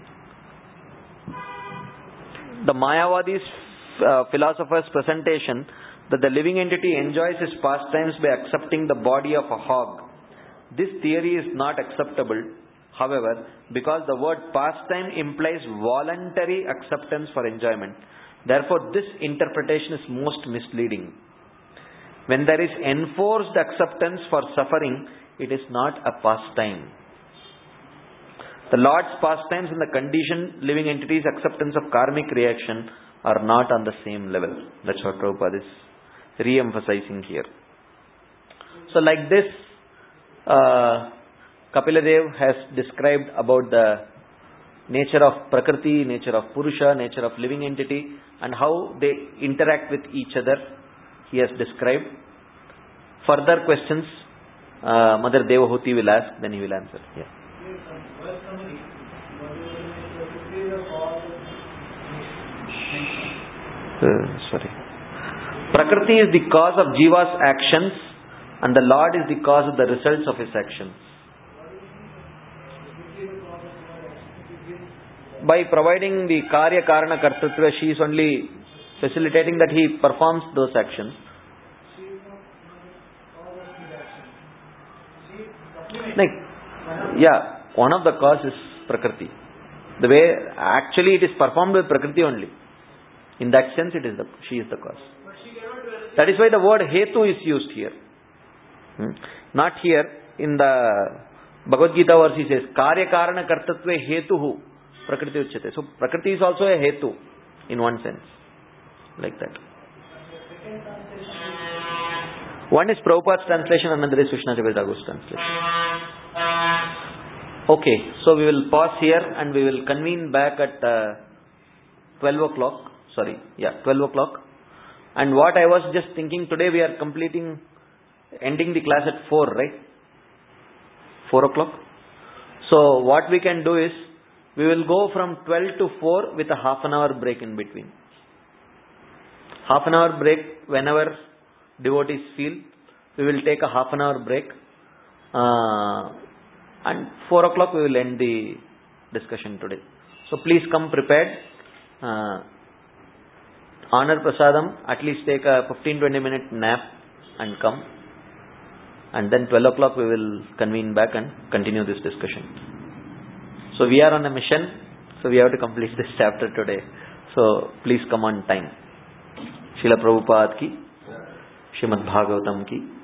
The Mayavadi's philosopher's presentation that the living entity enjoys his pastimes by accepting the body of a hog. This theory is not acceptable, however, because the word pastime implies voluntary acceptance for enjoyment. Therefore, this interpretation is most misleading. When there is enforced acceptance for suffering, it is not a pastime. The Lord's pastimes and the conditioned living entity's acceptance of karmic reaction are not on the same level. That's what Prabhupada is re-emphasizing here. So like this, Kapila Dev has described about the nature of Prakriti, nature of Purusha, nature of living entity, and how they interact with each other. He has described. Further questions, Mother Devahuti will ask, then he will answer. Yeah. Sorry. Prakriti is the cause of Jiva's actions, and the Lord is the cause of the results of his actions. By providing the Karya Karana Kartrutva, she is only facilitating that he performs those actions. One of the causes is Prakriti. The way actually it is performed with Prakriti only. In that sense, she is the cause. That is why the word Hetu is used here. Not here. In the Bhagavad Gita verse he says, Karya Karana Kartatve Hetuhu Prakriti Uchyate. So Prakriti is also a Hetu in one sense. Like that. One is Prabhupada's translation, another is Vishnacharya Thakur's translation. Okay, so we will pause here and we will convene back at 12 o'clock. 12 o'clock. And what I was just thinking, today we are ending the class at 4, right? 4 o'clock. So what we can do is, we will go from 12 to 4 with a half an hour break in between. Half an hour break whenever devotees feel. We will take a half an hour break. And 4 o'clock we will end the discussion today. So please come prepared. Honor Prasadam, at least take a 15-20 minute nap and come. And then 12 o'clock we will convene back and continue this discussion. So we are on a mission, so we have to complete this chapter today. So please come on time. Srila Prabhupada ki, Srimad Bhagavatam ki.